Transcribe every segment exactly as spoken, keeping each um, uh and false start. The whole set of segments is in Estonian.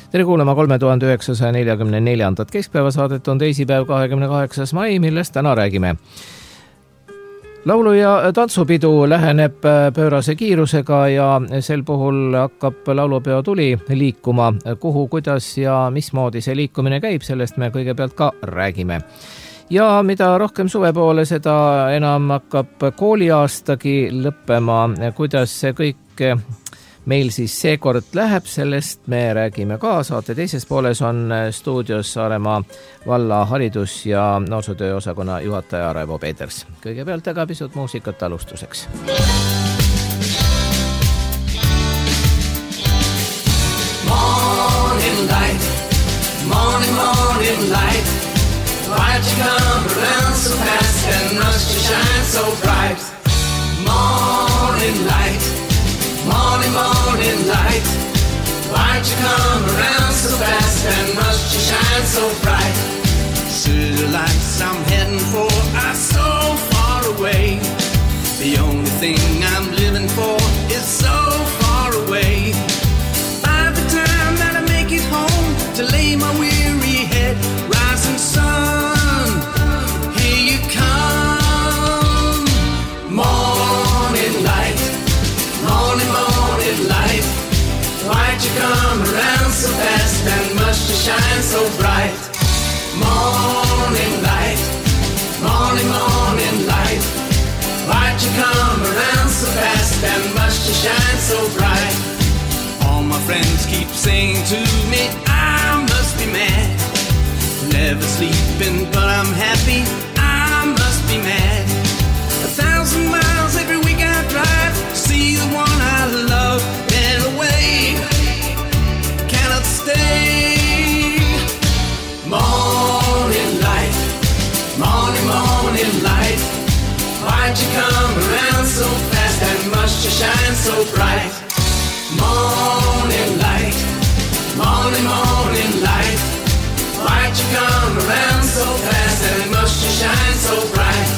Tere kuulama kolme tuhande üheksasaja neljakümne neljandat keskpäevasaadet on teisipäev kahekümne kaheksas mai, millest täna räägime. Laulu- ja tantsupidu läheneb pöörase kiirusega ja sel puhul hakkab laulupeo tuli liikuma. Kuhu, kuidas ja mismoodi see liikumine käib, sellest me kõigepealt ka räägime. Ja mida rohkem suve poole, seda enam hakkab kooliaastagi lõppema. Kuidas see kõik meil siis seekord läheb, sellest me räägime ka. Saate teises pooles on stuudios Saaremaa valla haridus- ja noorsootöö osakonna juhataja Raivo Peeters. Kõigepealt aga pisut muusikat alustuseks. Morning light, morning, morning light. Why'd you come around so fast and rush to shine so bright? Morning light, morning, morning light. Why'd you come around so fast and rush to shine so bright? City lights I'm heading for are so far away. The only thing I'm living for is so far away. By the time that I make it home to lay my weary head, rising sun, here you come. Morning light, morning, morning light. Why'd you come around so fast and much to shine so bright? Morning light, morning, morning light. Why'd you come around so fast and much to shine so bright? All my friends keep saying to me I must be mad. Never sleeping but I'm happy, I must be mad. A thousand miles every week I drive to see the one I love. Then away, cannot stay. Morning light, morning, morning light. Why'd you come around so fast and much to shine so bright? Morning light, morning, morning light. Why'd you come around so fast and much to shine so bright?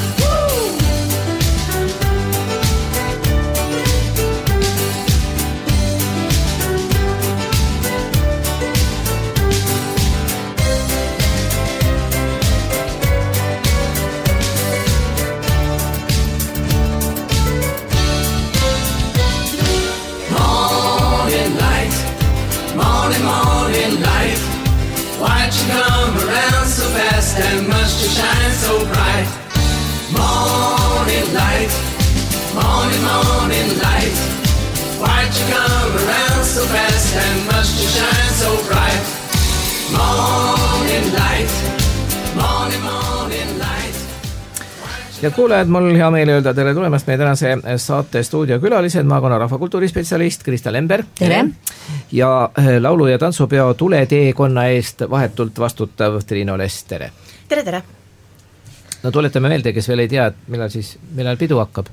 Why'd you come around so fast and much to shine so bright? Morning light, morning, morning light. Why'd you come around so fast and much to shine so bright? Morning light, morning, morning light. Ja kuulajad, mul hea meel öelda tere tulemast meie tänase saate stuudiokülalised, maakonna rahvakultuurispetsialist Krista Lember. Tere! Ja laulu- ja tantsupeo tuleteekonna eest vahetult vastutav Triino Less, tere! Tere, tere! No tuletame meelde, kes veel ei tea, et millal siis, millal pidu hakkab?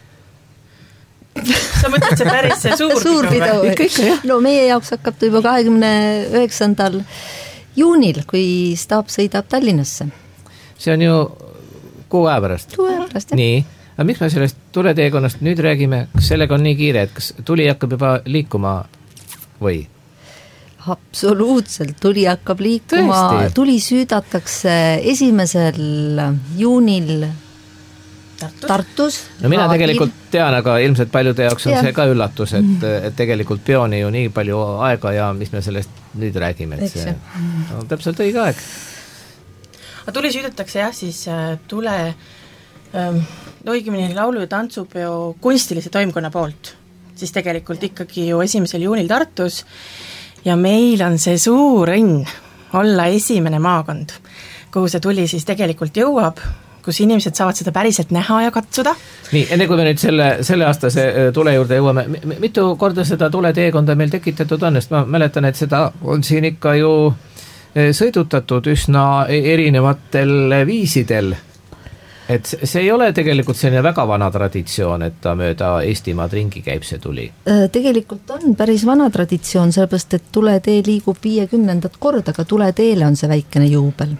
Sa mõtled see päris see suur, suur pidu? Ikka, ikka, jah. No meie jaoks hakkab ta juba kahekümne üheksandal juunil, kui staap sõidab Tallinnasse. See on ju kuu aja pärast. Kuu aja pärast, jah. Nii, aga miks me sellest tuleteekonnast nüüd räägime? Kas sellega on nii kiire, et kas tuli hakkab juba liikuma või? Absoluutselt, tuli hakkab liikuma. Tõesti? Tuli süüdatakse esimesel juunil Tartus. Tartus. No mina Raadil. tegelikult tean, aga ilmselt paljude jaoks on Ja. see ka üllatus, et, et tegelikult peoni ju nii palju aega ja mis me sellest nüüd räägime, et see on täpselt õige aeg. Aga tuli süüdatakse jah, siis tule ähm, õigemini laulu- ja tantsupeo kunstilise toimkonna poolt, siis tegelikult ikkagi ju esimesel juunil Tartus ja meil on see suur õnn olla esimene maakond, kuhu see tuli siis tegelikult jõuab, kus inimesed saavad seda päriselt näha ja katsuda. Nii, enne kui me nüüd selle, selle aastase tule juurde jõuame, mitu korda seda tuleteekonda meil tekitatud on, sest ma mäletan, et seda on siin ikka ju sõidutatud üsna erinevatel viisidel. Et see ei ole tegelikult selline väga vana traditsioon, et ta mööda Eestimaad ringi käib see tuli. Tegelikult on päris vana traditsioon, sellepärast, et tuletee liigub viiekümnendat korda, aga tuleteele on see väikene juubel.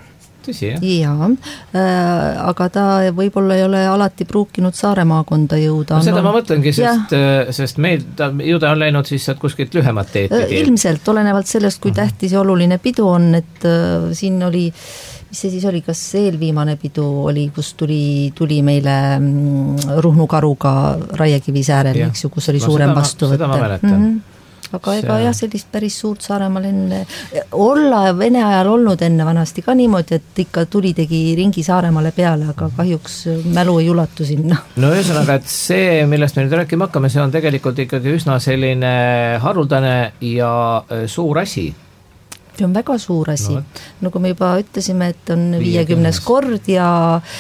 tõsi, jah? Jaa, äh, aga ta võib-olla ei ole alati pruukinud Saare maakonda jõuda. No, seda no, ma mõtlengi, sest, sest meil ta, ju ta on läinud siis sealt kuskilt lühemat teed. Ilmselt, olenevalt sellest, kui tähtis ja oluline pidu on, et äh, siin oli, mis see siis oli, kas eelviimane pidu oli, kus tuli, tuli meile mm, Ruhnu karuga Raiekivi säärel, eks ju, kus oli no, suurem vastuvõtt. Seda ma mäletan. Mm-hmm. Aga ega jah, sellist päris suurt Saaremaal enne, olla Vene ajal olnud enne vanasti ka niimoodi, et ikka tuli tegi ringi Saaremaale peale, aga kahjuks mälu ei ulatu sinna. No ühesõnaga, et see, millest me nüüd rääkima hakkame, see on tegelikult ikkagi üsna selline haruldane ja suur asi. See on väga suur asi. No, nagu me juba ütlesime, et on viiekümnes kord ja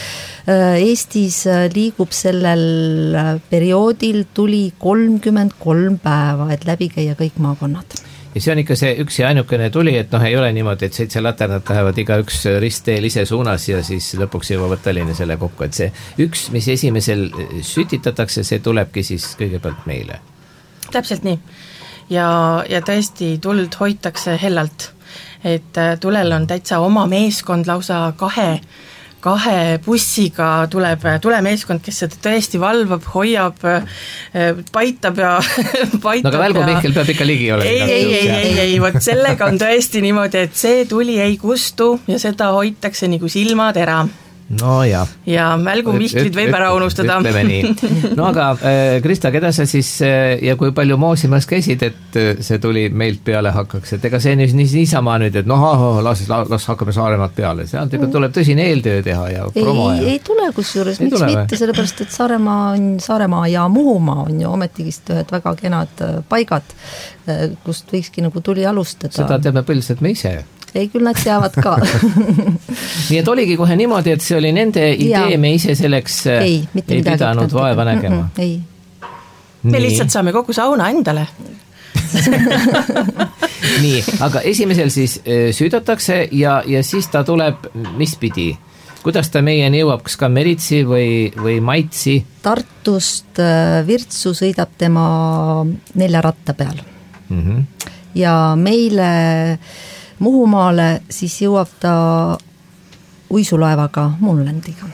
Eestis liigub sellel perioodil tuli kolmkümmend kolm päeva, et läbi käia kõik maakonnad. Ja see on ikka see üks ja ainukene tuli, et noh, ei ole niimoodi, et seitse laternat lähevad iga üks ristteel ise suunas ja siis lõpuks jõuavad Tallinna selle kokku, et see üks, mis esimesel sütitatakse, see tulebki siis kõigepealt meile. Täpselt nii. Ja, ja tõesti tuld hoitakse hellalt, et tulel on täitsa oma meeskond lausa kahe kahe bussiga tuleb tulemeeskond, kes seda tõesti valvab, hoiab, paitab ja paitab. No aga Välgu Mihkel peab ikka ligi olema. Ei, ei, ei, ei, ei, vot sellega on tõesti niimoodi, et see tuli ei kustu ja seda hoitakse nagu silmatera. No jah. Ja Välgu Mihklid võib ära unustada. Ütleme nii. No aga Krista, keda sa siis ja kui palju moosimas käisid, et see tuli meilt peale hakkaks, et ega see nii, nii niisama nüüd, et noh, las, las hakkame Saaremaad peale, see on, tuleb tõsine eeltöö teha ja promo. Ei, ei tule kusjuures, miks tule, mitte, sellepärast, et Saaremaa, on, Saaremaa ja Muhumaa on ju ometigist ühed väga kenad paigad, kust võikski nagu tuli alustada. Seda teeme põlliselt me ise. Ei, küll nad teavad ka. Nii et oligi kohe niimoodi, et see oli nende idee, ja. Me ise selleks ei, ei pidanud vaeva nägema. Ei. Me lihtsalt saame kogu sauna endale. Nii, aga esimesel siis süüdatakse ja, ja siis ta tuleb, mis pidi? Kuidas ta meieni jõuab, kas ka Meritsi või, või Maitsi? Tartust Virtsu sõidab tema nelja ratta peal. Mm-hmm. Ja meile Muhumaale siis jõuab ta uisulaevaga Munlandiga.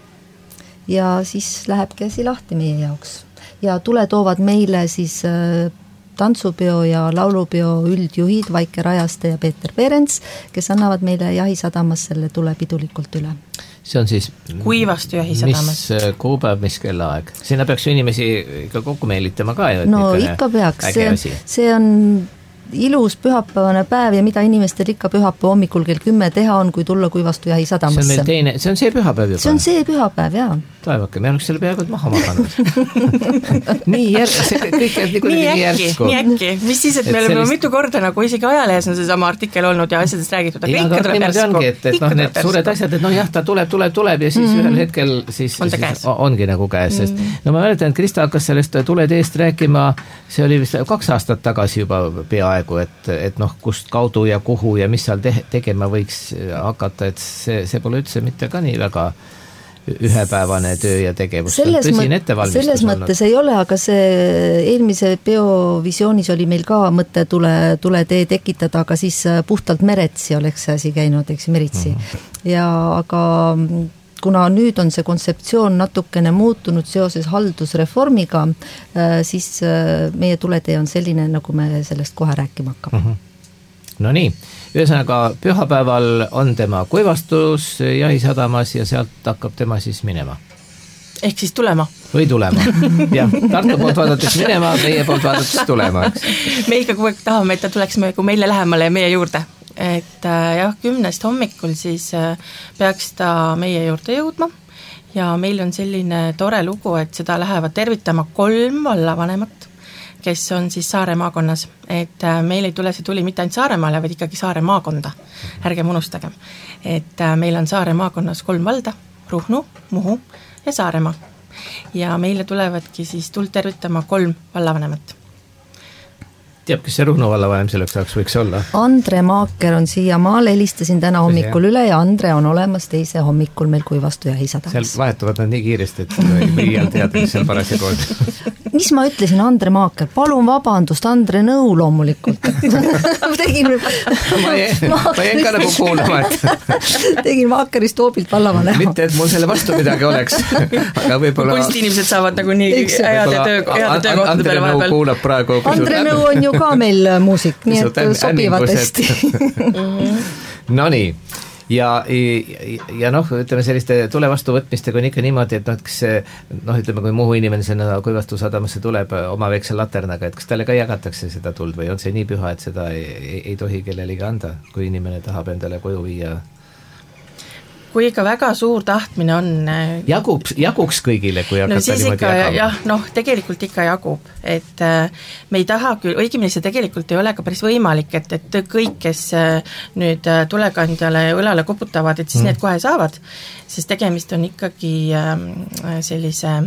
Ja siis läheb käsi lahti meie jaoks. Ja tule toovad meile siis tantsupeo ja laulupeo üldjuhid Vaike Rajaste ja Peeter Perens, kes annavad meile Jahisadamas selle tule pidulikult üle. See on siis Kuivastu Jahisadamas. Mis kuupäev, mis kellaaeg? Sinna peaks ju inimesi ikka kokku meelitama ka. No ikka peaks, see, see on ilus pühapäevane päev ja mida inimestel ikka pühapäeva hommikul kell kümme teha on, kui tulla Kuivastu Jahisadamasse. See on meil teine, see on see pühapäev juba? See on see pühapäev, jaa. Taevake, me oleks selle peaaegu maha maganud. nii järg, see kõik jääb nii, nii järsku. Nii äkki, mis siis, et, et me oleme sellist... mitu korda nagu isegi ajalehes on see sama artikkel olnud ja asjadest räägitud, aga ja, ikka tuleb järsku. Ongi, et, et noh, need suured asjad, et noh jah, ta tuleb, tuleb, tuleb ja siis mm. ühel hetkel siis, on siis ongi nagu käes, sest mm. no ma mäletan, et Krista hakkas sellest tuleteest rääkima, see oli vist kaks aastat tagasi juba peaaegu, et, et noh, kust kaudu ja kuhu ja mis seal te- tegema võiks hakata, et see, see pole üldse mitte ka nii väga ühepäevane töö ja tegevus. Selles, mõt- selles mõttes ei ole, aga see eelmise biovisioonis oli meil ka mõte tule, tule tee tekitada, aga siis puhtalt Meretsi oleks see asi käinud, eks Meritsi. Mm-hmm. Ja aga kuna nüüd on see kontseptsioon natukene muutunud seoses haldusreformiga, siis meie tuletee on selline, nagu me sellest kohe rääkima hakkame. Mm-hmm. No nii. Ühesõnaga, pühapäeval on tema kuivastus Jahisadamas ja sealt hakkab tema siis minema. Ehk siis tulema. Või tulema. jah, Tartu poolt vaadates minema, meie poolt vaadates tulema. Eks. Me ikka kogu aeg tahame, et ta tuleks meile lähemale ja meie juurde. Et jah, kümnest hommikul siis peaks ta meie juurde jõudma ja meil on selline tore lugu, et seda lähevad tervitama kolm vallavanemat, kes on siis Saare maakonnas, et meil ei tule see tuli mitte ainult Saaremaale, vaid ikkagi Saare maakonda, ärgem unustagem. Et meil on Saare maakonnas kolm valda, Ruhnu, Muhu ja Saaremaa. Ja meile tulevadki siis tuld tervitama kolm vallavanemat. teab, kes see Ruhnu vallavanem selleks ajaks võiks olla? Andre Maaker on siia maale, helistasin täna hommikul üle ja Andre on olemas teise hommikul meil Kuivastu ja Heisadamas. Seal vahetuvad nad nii kiiresti, et ei jääl teada, mis seal parasjagu on. Mis ma ütlesin, Andre Maaker? Palun vabandust, Andre Nõu loomulikult. tegin, ma jäin, ma jäin ka nagu kuulama, et tegin Maakerist hoobilt vallavanem. mitte, et mul selle vastu midagi oleks, aga võib-olla kunstinimesed saavad nagu nii heade töökohtade peale vahepeal. Kuulab praegu Andre Nõu on ju ka meil muusik, nii et sobivad hästi. No nii, ja, ja, ja noh, ütleme selliste tulevastuvõtmistega on ikka niimoodi, et noh, kas noh, ütleme, kui Muhu inimene sinna Kuivastu sadamasse tuleb oma väikse laternaga, et kas talle ka jagatakse seda tuld või on see nii püha, et seda ei, ei, ei tohi kellelegi anda, kui inimene tahab endale koju viia? Kui ikka väga suur tahtmine on Jagub, jaguks kõigile, kui hakata no siis niimoodi ikka, jagama? jah, noh, tegelikult ikka jagub, et me ei taha küll, õigemini see tegelikult ei ole ka päris võimalik, et, et kõik, kes nüüd tulekandjale õlale koputavad, et siis mm. need kohe saavad, sest tegemist on ikkagi sellise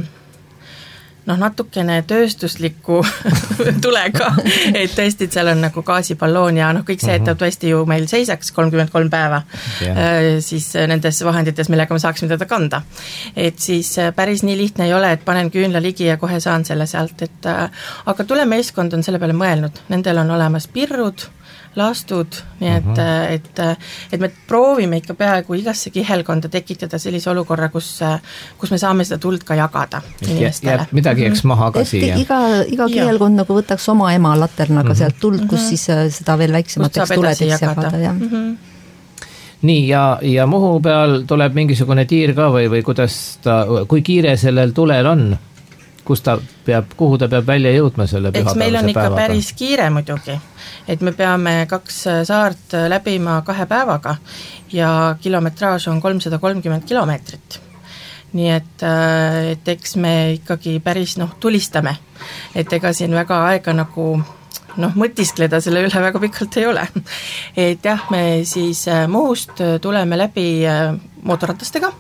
noh, natukene tööstusliku tulega, et tõesti, et seal on nagu gaasipalloon ja noh, kõik see, et ta tõesti ju meil seisaks kolmkümmend kolm päeva yeah. siis nendes vahendites, millega me saaksime teda kanda. Et siis päris nii lihtne ei ole, et panen küünla ligi ja kohe saan selle sealt, et aga tulemeeskond on selle peale mõelnud, nendel on olemas pirrud, lastud, nii et, uh-huh. et, et me proovime ikka peaaegu igasse kihelkonda tekitada sellise olukorra, kus, kus me saame seda tuld ka jagada inimestele. Jääb midagi eks maha ka et siia. Iga, iga kihelkond nagu võtaks oma ema laternaga uh-huh. sealt tuld, kus uh-huh. siis seda veel väiksemateks tuledeks jagada. Ja. Uh-huh. Nii, ja, ja Muhu peal tuleb mingisugune tiir ka või, või kuidas ta, kui kiire sellel tulel on? Kus ta peab, kuhu ta peab välja jõudma selle pühapäevase päevaga? Eks meil on ikka päevaga. Päris kiire muidugi, et me peame kaks saart läbima kahe päevaga ja kilometraaž on kolmsada kolmkümmend kilomeetrit. Nii et, et eks me ikkagi päris noh, tulistame, et ega siin väga aega nagu noh, mõtiskleda selle üle väga pikalt ei ole. Et jah, me siis Muhust tuleme läbi mootorratastega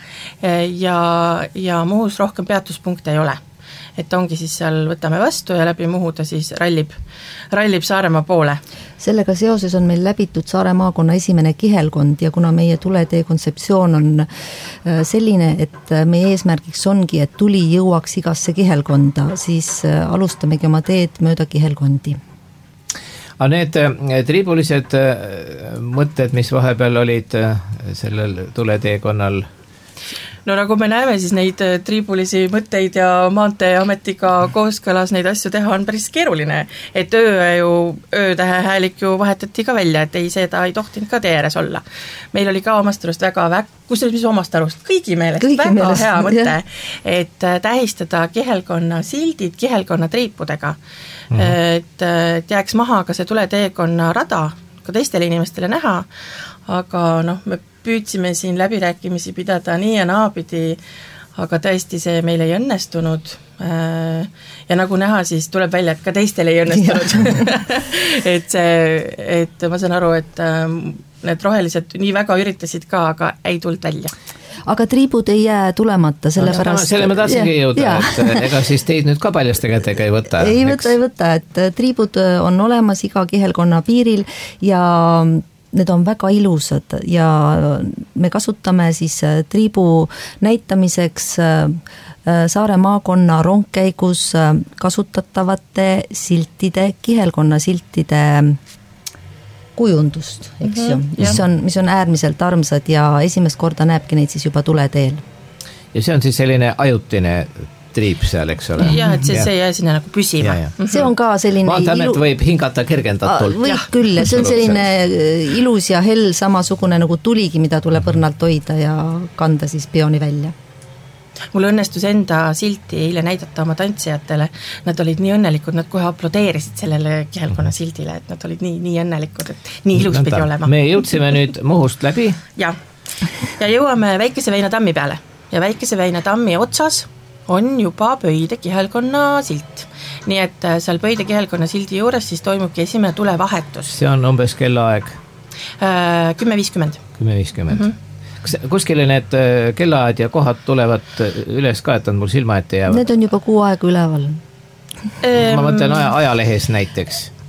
ja, ja Muhus rohkem peatuspunkte ei ole. Et ongi siis seal võtame vastu ja läbi Muhu ta siis rallib, rallib Saaremaa poole. Sellega seoses on meil läbitud Saare maakonna esimene kihelkond ja kuna meie tuletee kontseptsioon on selline, et meie eesmärgiks ongi, et tuli jõuaks igasse kihelkonda, siis alustamegi oma teed mööda kihelkondi. Aga need triibulised mõtted, mis vahepeal olid sellel tuleteekonnal, no nagu me näeme, siis neid triibulisi mõtteid ja Maanteeametiga kooskõlas neid asju teha on päris keeruline, et öö ju, öötähe häälik ju vahetati ka välja, et ei, seda ei tohtinud ka tee ääres olla. Meil oli ka omast arust väga, väga kusjuures mis omast arust, kõigi meelest kõigi väga meelest, hea mõte, et tähistada kihelkonna sildid kihelkonna triipudega, mm-hmm. et, et jääks maha ka see tuleteekonna rada, ka teistele inimestele näha, aga noh, me püüdsime siin läbirääkimisi pidada nii ja naapidi, aga tõesti see meil ei õnnestunud ja nagu näha, siis tuleb välja, et ka teistel ei õnnestunud. et see, et ma saan aru, et need rohelised nii väga üritasid ka, aga ei tulnud välja. Aga triibud ei jää tulemata, selle no, pärast... Selle me tahtsingi jõuda, et ega siis teid nüüd ka paljaste kätega ei võta. Ei võta, ei võta, et triibud on olemas iga kihelkonna piiril ja need on väga ilusad ja me kasutame siis triibu näitamiseks Saare maakonna rongkäigus kasutatavate siltide, kihelkonna siltide kujundust, eks ju, mm-hmm, mis on, mis on äärmiselt armsad ja esimest korda näebki neid siis juba tuleteel. Ja see on siis selline ajutine triip seal, eks ole. Jah, et see, see jää sinna nagu püsima. Ja, ja. See on ka selline Vaatame, ilu... et võib hingata kergendatult. Võib küll, see on selline ilus ja hell samasugune nagu tuligi, mida tuleb õrnalt hoida ja kanda siis peoni välja. Mul õnnestus enda silti eile näidata oma tantsijatele. Nad olid nii õnnelikud, nad kohe aplodeerisid sellele kihelkonna sildile, et nad olid nii, nii õnnelikud, et nii ilus Nõnda. Pidi olema. Me jõudsime nüüd Muhust läbi. Ja, ja jõuame Väikese Veina tammi peale. Ja Väikese Veina tammi otsas on juba Pöide kihelkonna silt. Nii et seal Pöide kihelkonna sildi juures siis toimubki esimene tulevahetus. See on umbes kellaaeg? kümme viiskümmend. kümme viiskümmend. Mm-hmm. Kas kuskile need kellaajad ja kohad tulevad üles ka, et on mul silma ette jäävad? Need on juba kuu aega üleval. Ma mõtlen aja, ajalehes näiteks.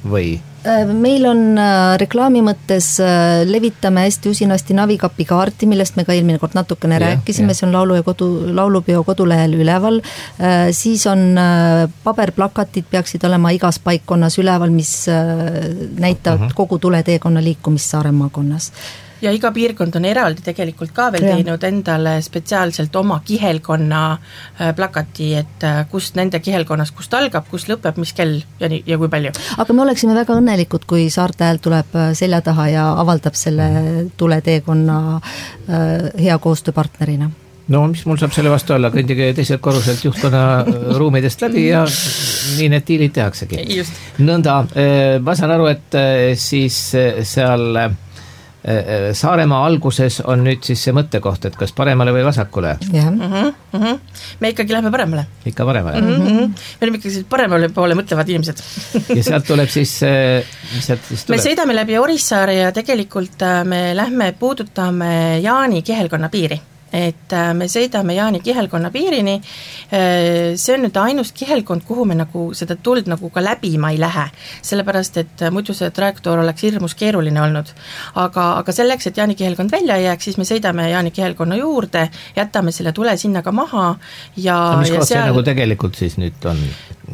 või? Meil on reklaami mõttes, levitame hästi usinasti Navikapi kaarti, millest me ka eelmine kord natukene ja, rääkisime, ja. See on laulu ja kodu, laulupeo kodulehel üleval, siis on paberplakatid peaksid olema igas paikkonnas üleval, mis näitavad uh-huh. kogu tuleteekonna liikumist Saare maakonnas. Ja iga piirkond on eraldi tegelikult ka veel ja. Teinud endale spetsiaalselt oma kihelkonna plakati, et kust nende kihelkonnas, kust algab, kust lõpeb, mis kell ja, nii, ja kui palju. Aga me oleksime väga õnnelikud, kui Saarte Hääl tuleb selja taha ja avaldab selle tuleteekonna hea koostööpartnerina. No mis mul saab selle vastu olla, kõndige teiselt korruselt juhtkonna ruumidest läbi ja nii need diilid tehaksegi. Just. Nõnda, ma saan aru, et siis seal Saaremaa alguses on nüüd siis see mõttekoht, et kas paremale või vasakule? Yeah. Mm-hmm, mm-hmm. Me ikkagi lähme paremale. Ikka paremale? Mm-hmm. Me oleme ikkagi paremale poole mõtlevad inimesed. Ja sealt tuleb siis, mis sealt siis tuleb? Me sõidame läbi Orissaare ja tegelikult me lähme puudutame Jaani kihelkonna piiri. Et me sõidame Jaani kihelkonna piirini, see on nüüd ainus kihelkond, kuhu me nagu seda tuld nagu ka läbima ei lähe, sellepärast, et muidu see trajektoor oleks hirmus keeruline olnud. Aga, aga selleks, et Jaani kihelkond välja ei jääks, siis me sõidame Jaani kihelkonna juurde, jätame selle tule sinna ka maha ja, no, mis ja koht seal... see nagu tegelikult siis nüüd on?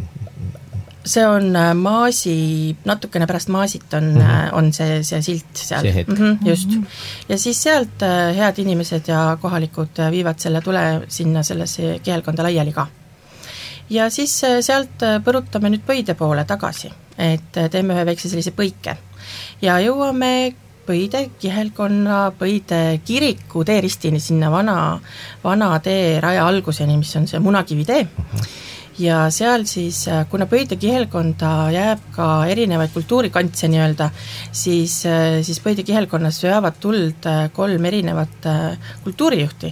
See on Maasi, natukene pärast Maasit on, mm-hmm. on see, see silt seal. See hetk. Mm-hmm, just. Ja siis sealt head inimesed ja kohalikud viivad selle tule sinna sellesse kihelkonda laiali ka. Ja siis sealt põrutame nüüd Pöide poole tagasi, et teeme ühe väikse sellise põike. Ja jõuame Pöide kihelkonna, Pöide kiriku teeristini sinna vana, vana tee raja alguseni, mis on see Munakivi tee. Mm-hmm. Ja seal siis, kuna Pöide kihelkonda jääb ka erinevaid kultuurikantse nii-öelda, siis, siis Pöide kihelkonnas veavad tuld kolm erinevat kultuurijuhti.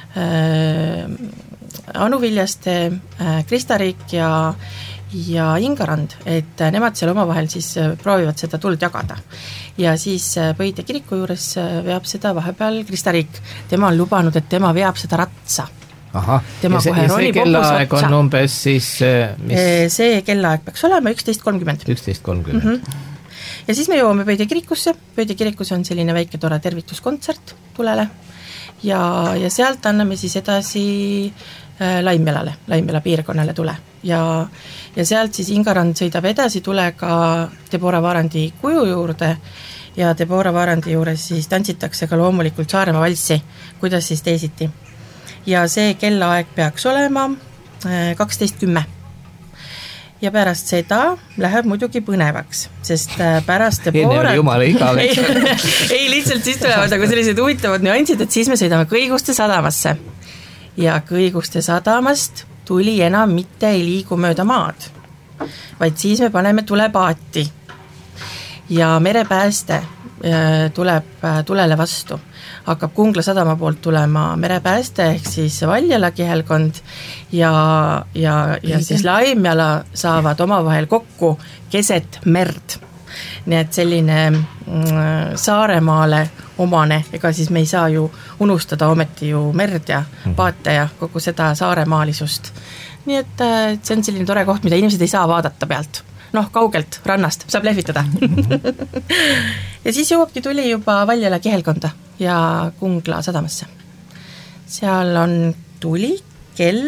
Anu Viljaste, Krista Riik ja, ja Ingarand, et nemad seal omavahel siis proovivad seda tuld jagada. Ja siis Pöide kiriku juures veab seda vahepeal Krista Riik. Tema on lubanud, et tema veab seda ratsa. Aha, ja see, ja see kellaaeg on umbes siis mis? See kellaaeg peaks olema üksteist kolmkümmend. üksteist kolmkümmend. Mm-hmm. Ja siis me jõuame Pöide kirikusse. Pöide kirikus on selline väike tore tervituskontsert tulele ja, ja sealt anname siis edasi äh, Laimjalale, Laimjala piirkonnale tule ja, ja sealt siis Ingarand sõidab edasi tulega Debora Vaarandi kuju juurde ja Debora Vaarandi juures siis tantsitakse ka loomulikult Saaremaa valssi, kuidas siis teisiti. Ja see kellaaeg peaks olema kaksteist kümme. Ja pärast seda läheb muidugi põnevaks, sest pärast Debora... jumala igav. ei, ei, lihtsalt siis tulevad nagu sellised huvitavad nüansid, et siis me sõidame Kõiguste sadamasse. Ja Kõiguste sadamast tuli enam mitte ei liigu mööda maad, vaid siis me paneme tulepaati. Ja merepääste tuleb tulele vastu. Hakkab Kungla sadama poolt tulema merepääste ehk siis Valjala kihelkond ja, ja, ja siis Laimjala saavad omavahel kokku keset merd. Nii et selline mm, Saaremaale omane, ega siis me ei saa ju unustada ometi ju merd ja paate ja kogu seda saaremaalisust. Nii et, et see on selline tore koht, mida inimesed ei saa vaadata pealt. Noh, kaugelt, rannast, saab lehvitada. Ja siis jõuabki tuli juba Valjala kihelkonda ja Kungla sadamasse. Seal on tuli kell,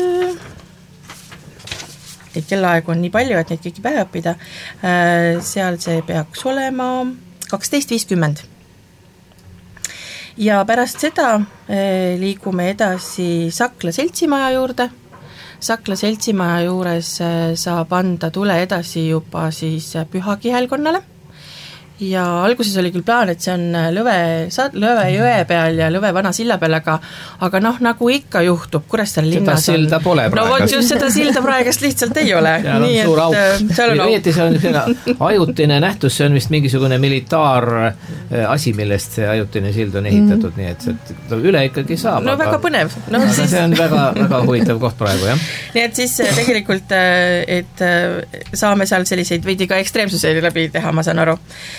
neid kellaaegu on nii palju, et neid kõiki pähe õppida. Seal see peaks olema kaksteist viiskümmend. Ja pärast seda liigume edasi Sakla seltsimaja juurde. Sakla seltsimaja juures saab anda tule edasi juba siis Püha kihelkonnale. Ja alguses oli küll plaan, et see on Lõve, Lõve jõe peal ja Lõve vana silla peal, aga, aga noh, nagu ikka juhtub, Kuressaare linnas seda silda pole praegast. No vot just seda silda praegast lihtsalt ei ole. Seal on nii, suur auk. Seal on auk. See on selline ajutine nähtus, see on vist mingisugune militaar asi, millest see ajutine sild on ehitatud, mm. nii et see üle ikkagi saab. No aga, väga põnev. No, aga siis... see on väga, väga huvitav koht praegu, jah. Nii et siis tegelikult, et saame seal selliseid veidi ka ekstreemsuse läbi teha, ma saan aru.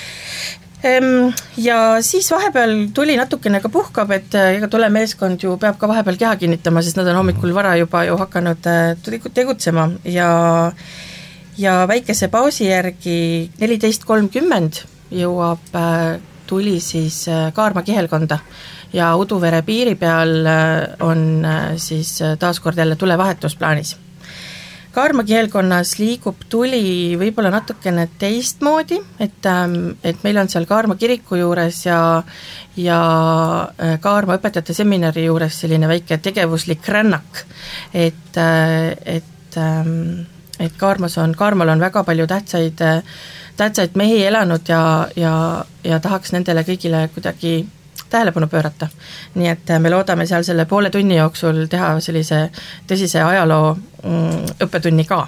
Ja siis vahepeal tuli natukene ka puhkab, et ega tule meeskond ju peab ka vahepeal keha kinnitama, sest nad on hommikul vara juba ju hakanud tegutsema ja, ja väikese pausi järgi neliteist kolmkümmend jõuab tuli siis Kaarma kihelkonda ja Uduvere piiri peal on siis taaskord jälle tulevahetus plaanis. Kaarma kihelkonnas liigub tuli võib-olla natukene teistmoodi, et, et meil on seal Kaarma kiriku juures ja, ja Kaarma õpetajate seminari juures selline väike tegevuslik rännak, et, et, et Kaarmas on, Kaarmal on väga palju tähtsaid, tähtsaid mehi elanud ja, ja, ja tahaks nendele kõigile kuidagi tähelepanu pöörata. Nii et me loodame seal selle poole tunni jooksul teha sellise tõsise ajaloo õppetunni ka.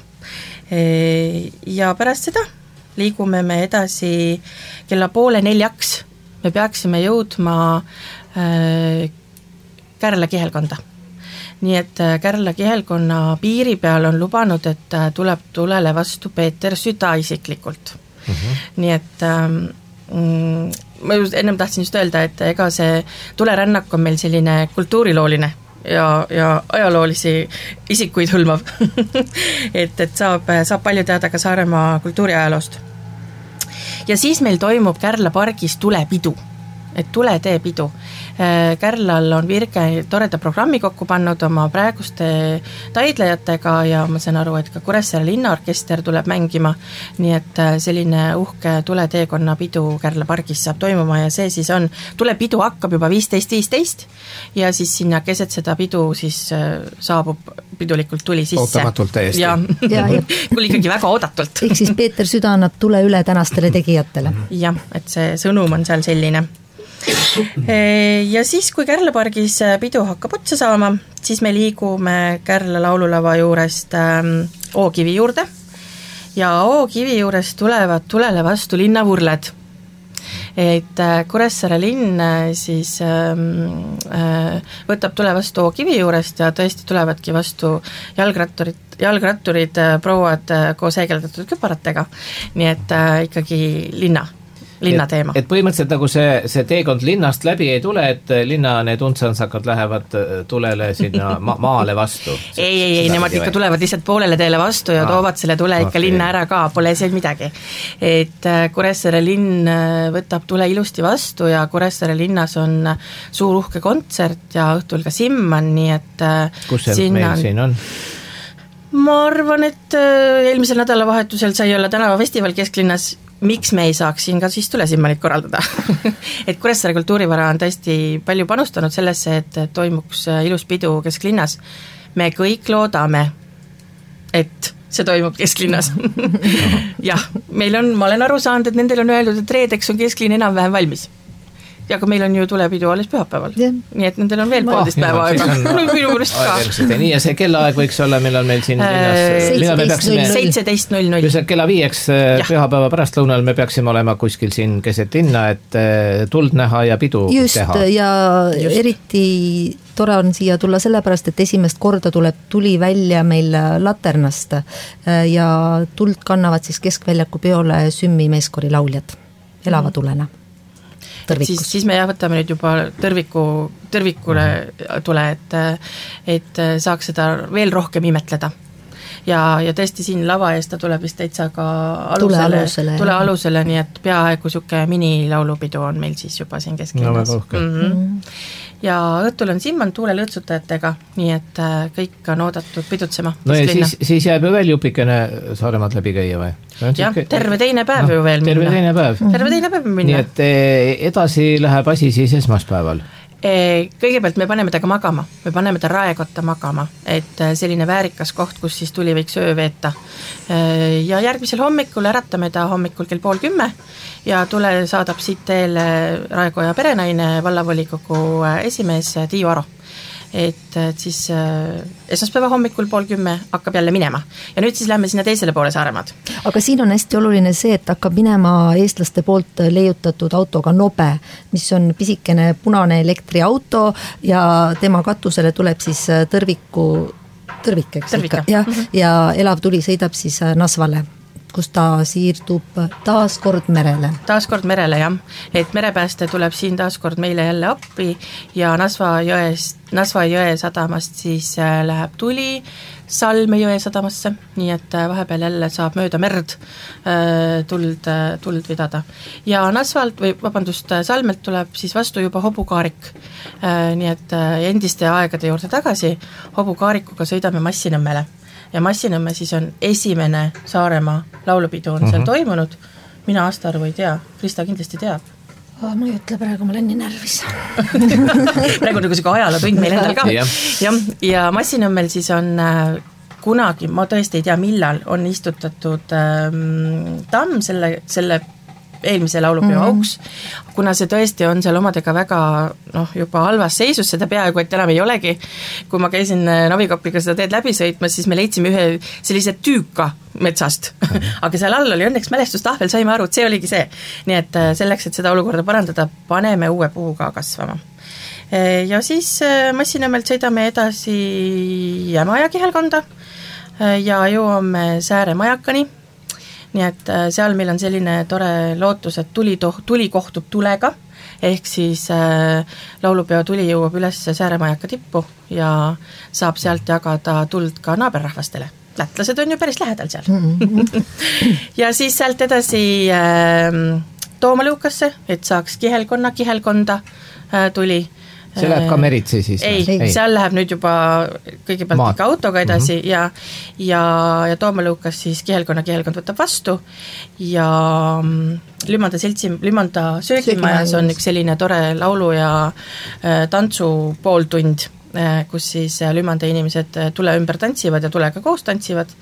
Ja pärast seda liigume me edasi kella poole neljaks. Me peaksime jõudma Kärla kihelkonda. Nii et Kärla kihelkonna piiri peal on lubanud, et tuleb tulele vastu Peeter Süda isiklikult. Mm-hmm. Nii et mm, ma just ennem tahtsin just öelda, et ega see tulerännak on meil selline kultuurilooline ja, ja ajaloolisi isikuid hõlmav. et, et saab, saab palju teada ka Saaremaa kultuuriajaloost. Ja siis meil toimub Kärla pargis tulepidu, et tuletee pidu. Kärlal on Virge toreda programmi kokku pannud oma praeguste taidlejatega ja ma saan aru, et ka Kuressaare linnaorkester tuleb mängima, nii et selline uhke tuleteekonna pidu Kärla pargis saab toimuma ja see siis on, tulepidu hakkab juba viisteist viisteist ja siis sinna keset seda pidu siis saabub pidulikult tuli sisse. Ootamatult täiesti. Ja, ja, ja. Kui ikkagi väga oodatult. Ehk siis Peeter Süda annab tule üle tänastele tegijatele. Jah, et see sõnum on seal selline. Ja siis, kui Kärla pargis pidu hakkab otsa saama, siis me liigume Kärla laululava juurest Ookivi juurde ja Ookivi juurest tulevad tulele vastu linnavurled. Et Kuressaare linn siis võtab tule vastu Ookivi juurest ja tõesti tulevadki vastu jalgratturid, jalgratturid prouad koos heegeldatud küparatega, nii et ikkagi linna. linna teema. Et, et põhimõtteliselt nagu see, see teekond linnast läbi ei tule, et linna need untsansakad lähevad tulele sinna ma- maale vastu. ei, ei, ei, nemad ikka tulevad lihtsalt poolele teele vastu ja ah, toovad selle tule ikka okay. linna ära ka, pole seal midagi. Et Kuressaare linn võtab tule ilusti vastu ja Kuressaare linnas on suur uhke kontsert ja õhtul ka Simman, nii et kus see meil on... siin on? Ma arvan, et eelmisel nädalavahetusel sai olla tänavafestival kesklinnas, miks me ei saaks siin ka siis tulesimmanit korraldada. et Kuressaare kultuurivara on tõesti palju panustanud sellesse, et toimuks ilus pidu kesklinnas. Me kõik loodame, et see toimub kesklinnas. jah, meil on, ma olen aru saanud, et nendel on öeldud, et reedeks on kesklinn enam-vähem valmis. Ja aga meil on ju tulepidu alles pühapäeval. Yeah. Nii et nendel on veel no, poolteist päeva aega. Minu mõnest ka. Nii ja see kellaaeg võiks olla, millal meil siin linnas seitseteist null null. Kella viieks pühapäeva pärastlõunal me peaksime olema kuskil siin keset linna, et tuld näha ja pidu just, teha. Ja just. Eriti tore on siia tulla sellepärast, et esimest korda tuleb tuli välja meil Laternast ja tuld kannavad siis Keskväljaku peole Sümmi meeskori lauljad elava tulena. Siis, siis me jah, võtame nüüd juba tõrviku, tõrvikule tule, et, et saaks seda veel rohkem imetleda. Ja, ja tõesti siin lava eest ta tuleb vist täitsa ka alusele, tule alusele, tule alusele nii et peaaegu siuke mini-laulupidu on meil siis juba siin kesklinnas. No, mm-hmm. mm-hmm. Ja õhtul on Simman tuule lõõtsutajatega, nii et kõik on oodatud pidutsema. No ja siis, siis jääb ju veel jupikene Saaremaad läbi käia või? Jah, terve teine päev no, ju veel terve minna. Teine päev. Terve teine päev minna. Nii et edasi läheb asi siis esmaspäeval? Kõigepealt me paneme ta ka magama, me paneme ta raekotta magama, et selline väärikas koht, kus siis tuli võiks öö veeta. Ja järgmisel hommikul äratame ta hommikul kell pool kümme ja tule saadab siit teele Raekoja perenaine vallavolikogu esimees Tiiu Aro. Et, et siis esmaspäeva hommikul pool kümme hakkab jälle minema. Ja nüüd siis lähme sinna teisele poole Saaremaad. Aga siin on hästi oluline see, et hakkab minema eestlaste poolt leiutatud autoga Nobe, mis on pisikene punane elektriauto ja tema katusele tuleb siis tõrviku, tõrvik, eks Tõrvika. ikka, ja, ja elav tuli sõidab siis Nasvale kus ta siirdub taaskord merele. Taaskord merele, jah. Et merepääste tuleb siin taaskord meile jälle appi ja Nasva jõest, Nasva jõe sadamast siis läheb tuli Salme jõe sadamasse, nii et vahepeal jälle saab mööda merd tuld, tuld vidada. Ja Nasvalt või vabandust, Salmelt tuleb siis vastu juba hobukaarik, nii et endiste aegade juurde tagasi hobukаарikuga sõidame Massinõmmele. Ja Massinõmme siis on esimene Saaremaa laulupidu on seal uh-huh. toimunud. Mina aastaarvu ei tea, Krista kindlasti teab. Oh, ma ei ütle praegu, ma olen nii närvis. praegu nagu siuke ajalootund meil endal ka. ja, ja Massinõmmel siis on kunagi, ma tõesti ei tea millal, on istutatud ähm, tamm selle, selle eelmise laulupeo mm-hmm. auks, kuna see tõesti on seal omadega väga noh, juba halvas seisus, seda peaaegu, et enam ei olegi. Kui ma käisin Navikapiga seda teed läbi sõitmas, siis me leidsime ühe sellise tüüka metsast, mm-hmm. aga seal all oli õnneks mälestustahvel, saime aru, et see oligi see. Nii et selleks, et seda olukorda parandada, paneme uue puuga kasvama. Ja siis Massinõmmelt sõidame edasi Jämaja kihelkonda ja jõuame Sääre majakani. Nii et seal meil on selline tore lootus, et tuli, to- tuli kohtub tulega, ehk siis äh, laulupeo tuli jõuab üles Sääremajaka tippu ja saab sealt jagada tuld ka naaberrahvastele. Lätlased on ju päris lähedal seal. Mm-hmm. ja siis sealt edasi äh, Toomaluukasse, et saaks kihelkonna, kihelkonda äh, tuli. See läheb ka Meritsi siis? Ei, ei, seal läheb nüüd juba kõigepealt ikka autoga edasi mm-hmm. ja, ja, ja Toomaluukas siis kihelkonna kihelkond võtab vastu ja Lümanda seltsi, Lümanda söögimajas on üks selline tore laulu ja äh, tantsu pooltund, äh, kus siis Lümanda inimesed tule ümber tantsivad ja tulega koos tantsivad.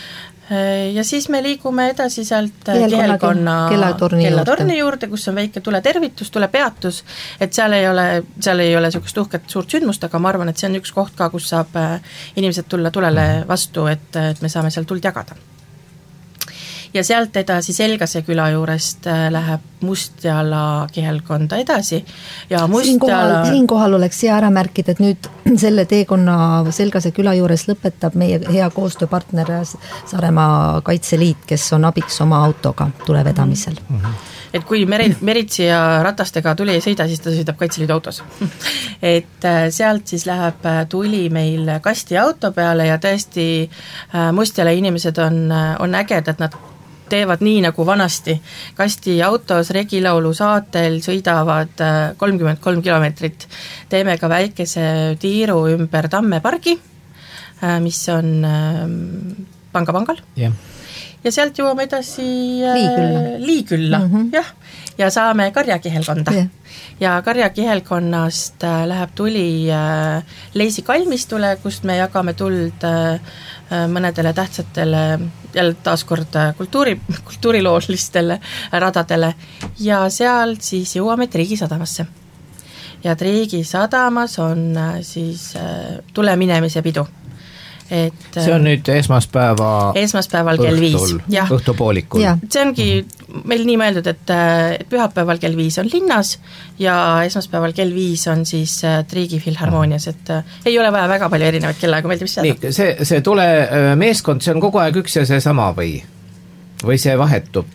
Ja siis me liigume edasi sealt kihelkonna kellatorni, kellatorni juurde, kus on väike tule tervitus, tule peatus, et seal ei ole, seal ei ole sellist uhket suurt sündmust, aga ma arvan, et see on üks koht ka, kus saab inimesed tulla tulele vastu, et, et me saame seal tuld jagada. Ja sealt edasi Selgase küla juurest läheb Mustjala kihelkonda edasi ja Mustjala... Siinkohal, siinkohal oleks hea ära märkida, et nüüd selle teekonna Selgase küla juures lõpetab meie hea koostööpartner Saaremaa Kaitseliit, kes on abiks oma autoga tulevedamisel. Mm-hmm. Et kui Meritsi ja ratastega tuli ei sõida, siis ta sõidab Kaitseliidu autos. et sealt siis läheb tuli meil kasti auto peale ja tõesti Mustjala inimesed on, on ägedad, nad teevad nii nagu vanasti. Kasti autos regilaulu saatel sõidavad kolmkümmend kolm kilomeetrit. Teeme ka väikese tiiru ümber Tamme pargi, mis on Pangapangal. Yeah. Ja sealt jõuame edasi Liigülla, Liigülla mm-hmm. jah, ja saame Karja kihelkonda. Yeah. Ja Karja kihelkonnast läheb tuli Leisi kalmistule, kust me jagame tuld mõnedele tähtsatele jälle taaskord kultuuri, kultuuriloolistele radadele ja seal siis jõuame Triigi sadamasse. Ja Triigi sadamas on siis tule minemise pidu. Et, see on nüüd esmaspäeva esmaspäeval kell viis õhtupoolikul. See ongi meil nii mõeldud, et, et pühapäeval kell viis on linnas ja esmaspäeval kell viis on siis Triigi filharmoonias, et ei ole vaja väga palju erinevaid kellaga meeldib seda. Nii, see, see tule meeskond, see on kogu aeg üks ja see sama või? Või see vahetub?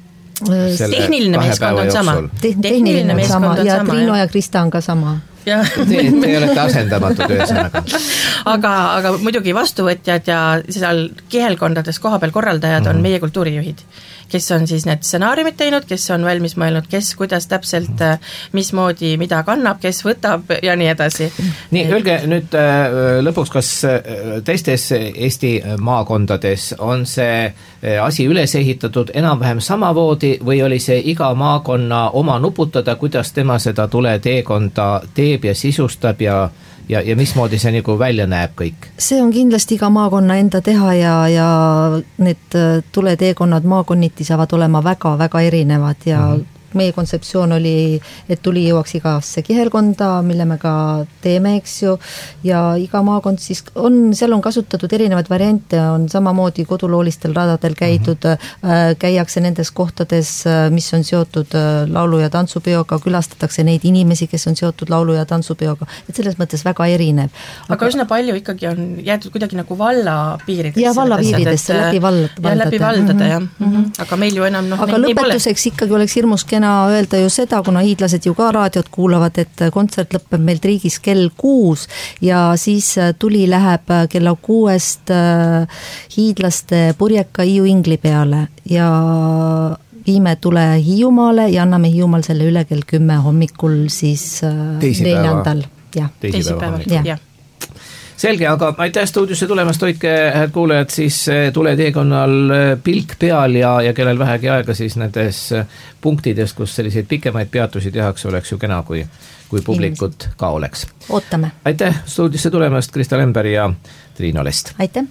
Tehniline meeskond on sama. Tehniline meeskond on ja sama. Triino ja Krista on ka sama. Te, te olete asendamatud ühesõnaga. aga, aga muidugi vastuvõtjad ja seal kihelkondades kohapeal korraldajad mm-hmm. on meie kultuurijuhid, kes on siis need stsenaariumid teinud, kes on valmis mõelnud, kes kuidas täpselt, mismoodi, mida kannab, kes võtab ja nii edasi. Nii, öelge nüüd lõpuks, kas teistes Eesti maakondades on see asi üles ehitatud enam-vähem samamoodi või oli see iga maakonna oma nuputada, kuidas tema seda tule teekonda teeb ja sisustab ja Ja, ja mismoodi see nagu välja näeb kõik? See on kindlasti iga maakonna enda teha ja, ja need tuleteekonnad maakonniti saavad olema väga-väga erinevad ja mm-hmm. meie kontseptsioon oli, et tuli jõuaks igasse kihelkonda, mille me ka teeme, eks ju, ja iga maakond siis on, seal on kasutatud erinevaid variante, on samamoodi koduloolistel radadel käidud, mm-hmm. käiakse nendes kohtades, mis on seotud laulu- ja tantsupeoga, külastatakse neid inimesi, kes on seotud laulu- ja tantsupeoga, et selles mõttes väga erinev. Aga, aga üsna palju ikkagi on jäetud kuidagi nagu valla piiridesse. Ja valla piiridesse, läbi vald, valdade. Ja läbi valdade, jah. Mm-hmm. Aga meil ju enam noh, aga lõpetuseks ikkagi oleks hirmus kena öelda ju seda, kuna hiidlased ju ka raadiot kuulavad, et kontsert lõpeb meil riigis kell kuus ja siis tuli läheb kella kuuest hiidlaste purjeka Hiiu Ingli peale ja viime tule Hiiumaale ja anname Hiiumaal selle üle kell kümme hommikul siis neljandal. Teisipäeval, jah. Selge, aga aitäh stuudiosse tulemast, hoidke head kuulajad siis tuleteekonnal pilk peal ja, ja kellel vähegi aega siis nendes punktides, kus selliseid pikemaid peatusi tehakse, oleks ju kena, kui, kui publikut ka oleks. Ootame. Aitäh stuudiosse tulemast, Krista Lember ja Triino Lest. Aitäh.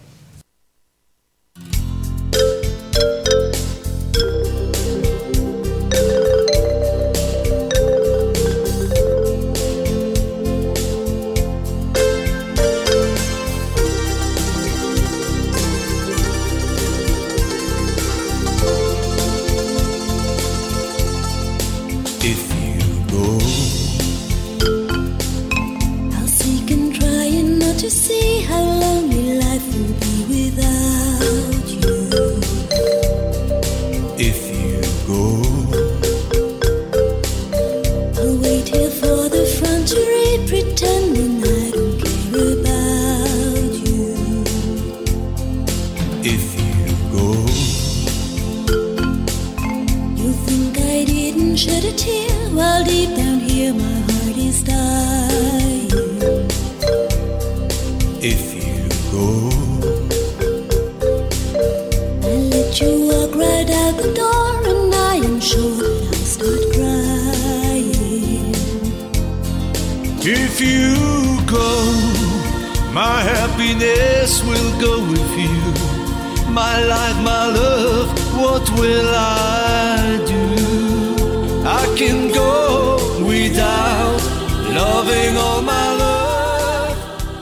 If you go, my happiness will go with you. My life, my love, what will I do? I can go without loving all my love.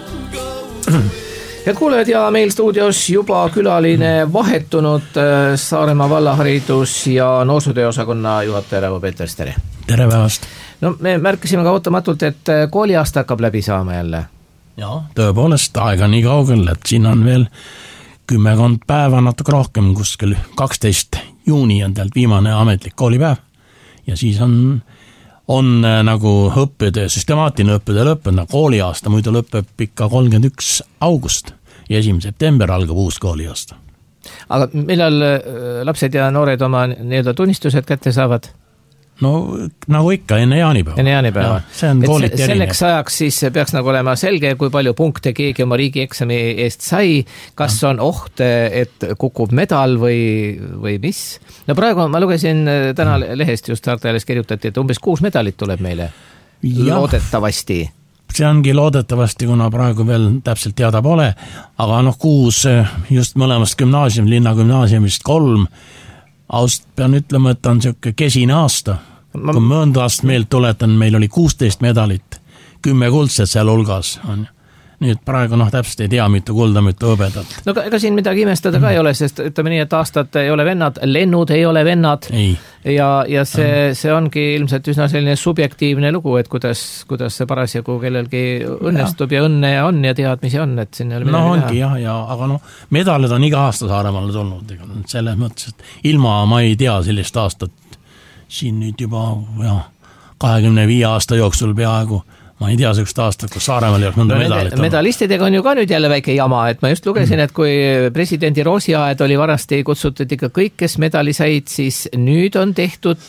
Head kuulajad ja meil stuudios juba külaline vahetunud Saaremaa vallaharidus- ja noorsootööosakonna juhataja Raivo Peters, tere! Tere päevast! No me märkasime ka ootamatult, et kooliaasta hakkab läbi saama jälle. Jaa, tõepoolest, aega nii kaugel, et siin on veel kümmekond päeva natuke rohkem, kuskil kaksteist juuni on teilt viimane ametlik koolipäev ja siis on, on nagu õppede, süstemaatiline õppede lõppenud, kooliaasta muidu lõpeb ikka kolmkümmend üks august ja esimene september algab uus kooliaasta. Aga millal lapsed ja noored oma nii-öelda tunnistused kätte saavad? No nagu ikka, enne jaanipäeva. Enne jaanipäeva. See on kooliti erinev. Selleks ajaks siis peaks nagu olema selge, kui palju punkte keegi oma riigieksami eest sai, kas ja. On oht, et kukub medal või, või mis? No praegu ma lugesin täna lehest just Saarteales kirjutati, et umbes kuus medalit tuleb meile ja. Loodetavasti. See ongi loodetavasti, kuna praegu veel täpselt teada pole, aga noh kuus just mõlemast gümnaasium, linna gümnaasiumist kolm, aust pean ütlema, et on selline kesine aasta. Ma... Kui mõnda aast meelt tuletan, meil oli kuusteist medalit, kümme kuldset seal hulgas on. Nüüd praegu noh täpselt ei tea, mitu kulda, mitu hõbedat. No ega siin midagi imestada ka mm. ei ole, sest ütleme nii, et aastad ei ole vennad, lennud ei ole vennad ei. ja, ja see, see ongi ilmselt üsna selline subjektiivne lugu, et kuidas, kuidas see parasjagu kellelgi õnnestub ja, ja õnne ja on ja teadmisi on, et siin ei ole no ongi jah, ja, aga noh, medalid on iga aasta Saaremaale tulnud, selles mõttes, et ilma ma ei tea sellist aastat siin nüüd juba ja, kahekümne viie aasta jooksul peaaegu ma ei tea sellist aastat, kus Saaremaal ei oleks mõnda no, medalit. Medalistidega on ju ka nüüd jälle väike jama, et ma just lugesin, et kui presidendi roosiaed oli varasti kutsutud ikka kõik, kes medali said, siis nüüd on tehtud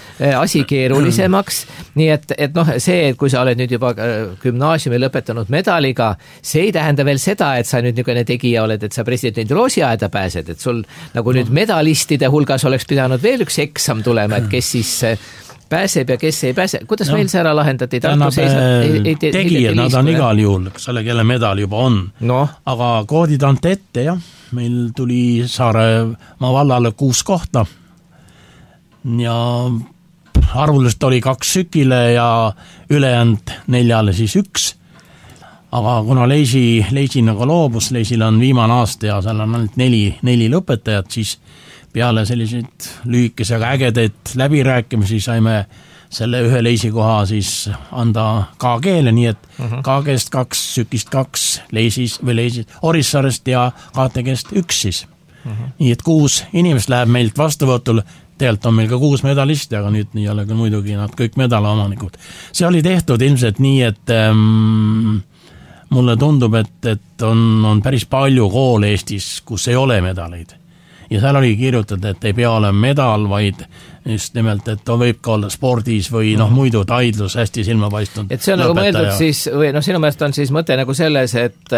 asi keerulisemaks. Nii et, et noh, see, et kui sa oled nüüd juba gümnaasiumi lõpetanud medaliga, see ei tähenda veel seda, et sa nüüd niisugune tegija oled, et sa presidendi roosiaeda pääsed, et sul nagu nüüd medalistide hulgas oleks pidanud veel üks eksam tulema, et kes siis pääseb ja kes ei pääse. Kuidas no, meil see ära lahendati? Tähendab, tegijad, nad on igal juhul, selle kelle medal juba on. No. Aga koodid on ette, jah. Meil tuli Saaremaa vallale kuus kohta. Ja arvuliselt oli kaks sükile ja ülejäänud neljale siis üks. Aga kuna Leisi, Leisi nagu loobus, Leisil on viimane aasta ja seal on ainult neli, neli lõpetajat, siis peale selliseid lühikese aga ägedaid läbirääkimisi saime selle ühe Leisi koha siis anda K G-le, nii et uh-huh. K G-st kaks, sükist kaks, Leisis või Leisis, Orissaarest ja K T G-st üks siis. Uh-huh. Nii et kuus inimest läheb meilt vastuvõtul, tegelikult on meil ka kuus medalisti, aga nüüd ei ole küll muidugi nad kõik medalaomanikud. See oli tehtud ilmselt nii, et ähm, mulle tundub, et, et on, on päris palju koole Eestis, kus ei ole medaleid. Ja seal oli kirjutatud, et ei pea olema medal, vaid just nimelt, et on võib ka olla spordis või noh, muidu taidlus hästi silma paistnud. Et see on lõpetaja. Nagu mõeldud siis, või noh, sinu meelest on siis mõte nagu selles, et,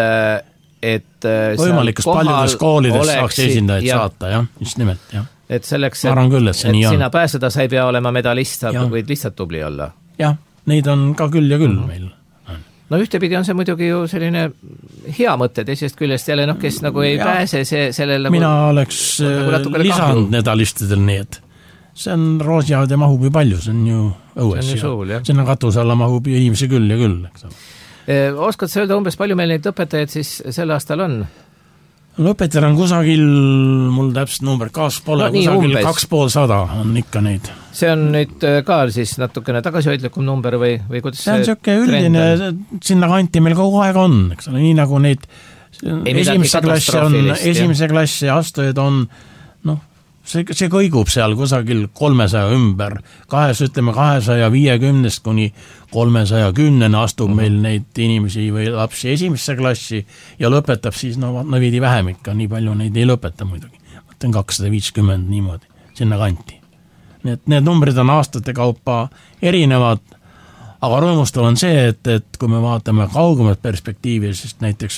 et võimalikus paljudes koolides saaks esindajaid ja, saata, jah, just nimelt, jah. Et selleks, et, küll, et, et sinna pääseda, sa ei pea olema medalist, sa võid lihtsalt tubli olla. Jah, neid on ka küll ja küll mm. meil. No ühtepidi on see muidugi ju selline hea mõte, teisest küljest jälle, noh, kes nagu ei ja. pääse see, sellele mina oleks nagu lisanud nedalistidel nii, et see on roosjaad ja mahub ju palju, see on ju õues. See on ju suul, jah. Sinna katuse alla mahub ju inimesi küll ja küll, eks ole. Oskad sa öelda umbes palju meil neid õpetajaid siis sel aastal on? Lõpetaja on kusagil, mul täpselt number kaas pole, no, kusagil umbes. Kaks pool sada on ikka neid. See on nüüd ka siis natukene tagasihoidlikum number või, või kuidas see on siuke üldine, sinna kanti meil kogu aeg on, eks ole, nii nagu neid ei esimese klassi on, esimese klassi astujaid on, noh, see, see kõigub seal kusagil kolmesaja ümber, kahes, ütleme kahesaja viiekümnest kuni kolmesaja kümnene astub mm-hmm. meil neid inimesi või lapsi esimesse klassi ja lõpetab siis, no, no veidi vähem ikka, nii palju neid ei lõpeta muidugi. Mõtlen kakssada viiskümmend niimoodi, sinna kanti. Nii et need numbrid on aastate kaupa erinevad, aga rõõmustav on see, et, et kui me vaatame kaugemat perspektiivi, siis näiteks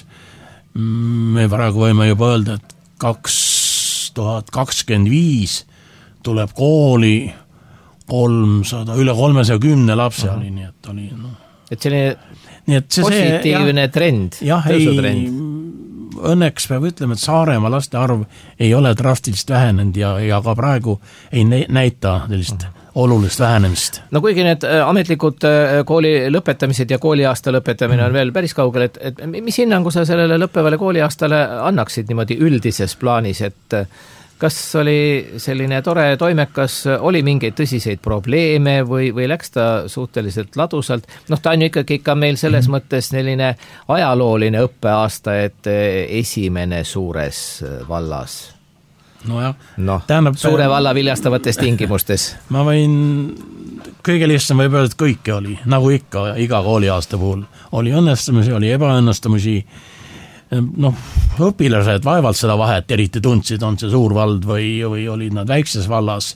me praegu võime juba öelda, et kaks tuhat kakskümmend viis tuleb kooli kolmsada, üle kolmesaja kümne lapse oli, nii et oli no. Et selline et see, positiivne ja, trend, jah, tõusutrend. Õnneks peab ütlema, et Saaremaa laste arv ei ole drastiliselt vähenenud ja, ja ka praegu ei näita sellist olulist vähenemist. No kuigi need ametlikud kooli lõpetamised ja kooliaasta lõpetamine on veel päris kaugel, et, et mis hinnangu sa sellele lõppevale kooliaastale annaksid niimoodi üldises plaanis, et kas oli selline tore toimekas, oli mingeid tõsiseid probleeme või, või läks ta suhteliselt ladusalt? Noh, ta on ju ikkagi ikka meil selles mm-hmm. mõttes selline ajalooline õppeaasta, et esimene suures vallas. No jah. Noh, tähendab, suure valla viljastavates tingimustes. Ma võin, kõige lihtsam võib öelda, et kõike oli, nagu ikka iga kooliaasta puhul. Oli õnnestumisi, oli ebaõnnestumisi, noh, õpilased vaevalt seda vahet eriti tundsid, on see suur vald või, või olid nad väikses vallas.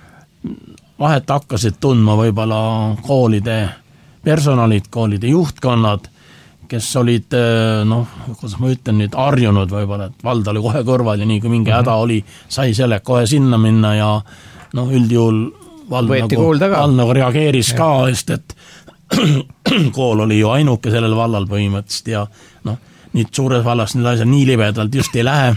Vahet hakkasid tundma võib-olla koolide personalid, koolide juhtkonnad, kes olid, noh, kuidas ma ütlen nüüd, harjunud võib-olla, et vald oli kohe kõrval ja nii kui mingi häda oli, sai selle kohe sinna minna ja noh, üldjuhul vald nagu, vald nagu reageeris ja. Ka, sest et kool oli ju ainuke sellel vallal põhimõtteliselt ja noh, nüüd suures vallas need asjad nii libedalt just ei lähe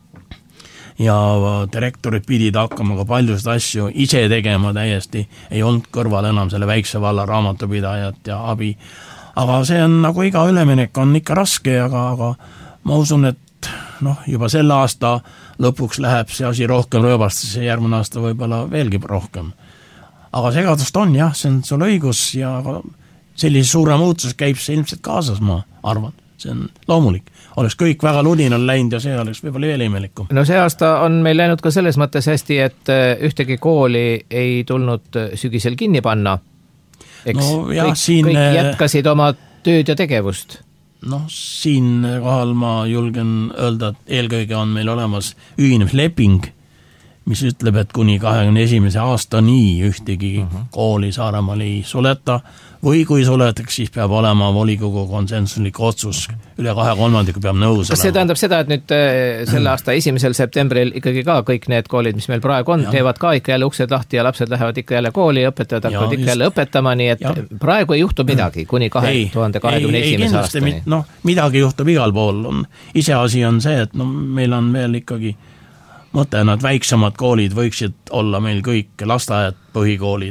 ja direktorid pidid hakkama ka paljusid asju ise tegema täiesti, ei olnud kõrval enam selle väikse valla raamatupidajat ja abi, aga see on nagu iga üleminek on ikka raske, aga, aga ma usun, et noh, juba selle aasta lõpuks läheb see asi rohkem rööbastesse, järgmine aasta võib-olla veelgi rohkem. Aga segadust on jah, see on sul õigus ja sellise suure muutus käib see ilmselt kaasas, ma arvan. See on loomulik. Oleks kõik väga ludinal läinud ja see oleks võib-olla veel imelikum. No see aasta on meil läinud ka selles mõttes hästi, et ühtegi kooli ei tulnud sügisel kinni panna. Eks no, jah, kõik, siin, kõik jätkasid oma tööd ja tegevust. Noh, siin kohal ma julgen öelda, et eelkõige on meil olemas ühinemisleping, mis ütleb, et kuni kahekümne esimese aasta nii ühtegi uh-huh. kooli Saaremaal ei suleta või kui suletaks, siis peab olema volikogu konsensuslik otsus, üle kahe kolmandiku peab nõus Kas olema. See tähendab seda, et nüüd selle aasta esimesel septembril ikkagi ka kõik need koolid, mis meil praegu on, ja. Teevad ka ikka jälle uksed lahti ja lapsed lähevad ikka jälle kooli, õpetajad hakkavad ikka just. Jälle õpetama, nii et ja. Praegu ei juhtu midagi kuni kahe tuhande kahekümne esimese aastani. Noh, midagi juhtub igal pool. On, iseasi on see, et no, meil on veel ikkagi mõte, nad väiksemad koolid võiksid olla meil kõik lasteajad, põhikoolid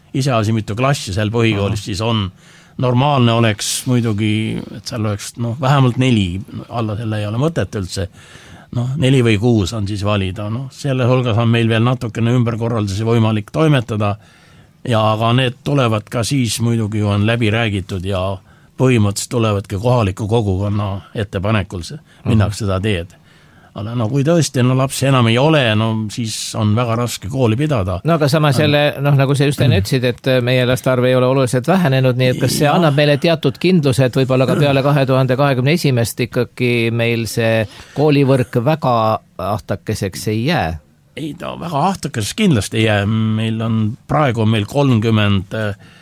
iseasi mitu klassi seal põhikoolis siis on. Normaalne oleks muidugi, et seal oleks noh, vähemalt neli, alla selle ei ole mõtet üldse, noh, neli või kuus on siis valida, noh, selle hulgas on meil veel natukene ümberkorraldusi võimalik toimetada ja aga need tulevad ka siis muidugi on läbi räägitud ja põhimõtteliselt tulevadki kohaliku kogukonna ettepanekul minnakse seda teed. Ale no kui tõesti no lapsi enam ei ole, no siis on väga raske kooli pidada. No aga sama selle, noh nagu sa just enne ütlesid, et meie laste arv ei ole oluliselt vähenenud, nii et kas see annab meile teatud kindluse, et võib-olla ka peale kahe tuhande kahekümne esimest ikkagi meil see koolivõrk väga ahtakeseks ei jää? Ei, ta väga ahtakeseks kindlasti ei jää. Meil on, praegu on meil kolmkümmend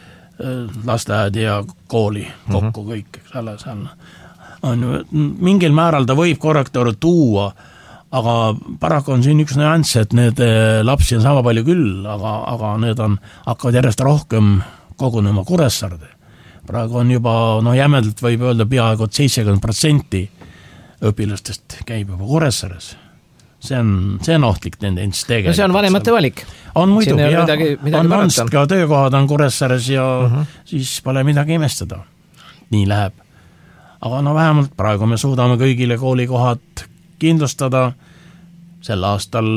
lasteaed ja kooli kokku mm-hmm. kõik, selle seal on mingil määral ta võib korrektoore tuua, aga paraku on siin üks nüanss, et need lapsi on sama palju küll, aga, aga need on, hakkavad järjest rohkem kogunema Kuressaarde. Praegu on juba, no jämedalt võib öelda peaaegu seitsekümmend protsenti õpilastest käib juba Kuressaares. See on, see on ohtlik tendents tegelikult. No see on vanemate valik. On muidugi, jah, midagi, midagi on vanst ka töökohad on Kuressaares ja uh-huh. siis pole midagi imestada. Nii läheb. Aga no vähemalt praegu me suudame kõigile koolikohad kindlustada. Sel aastal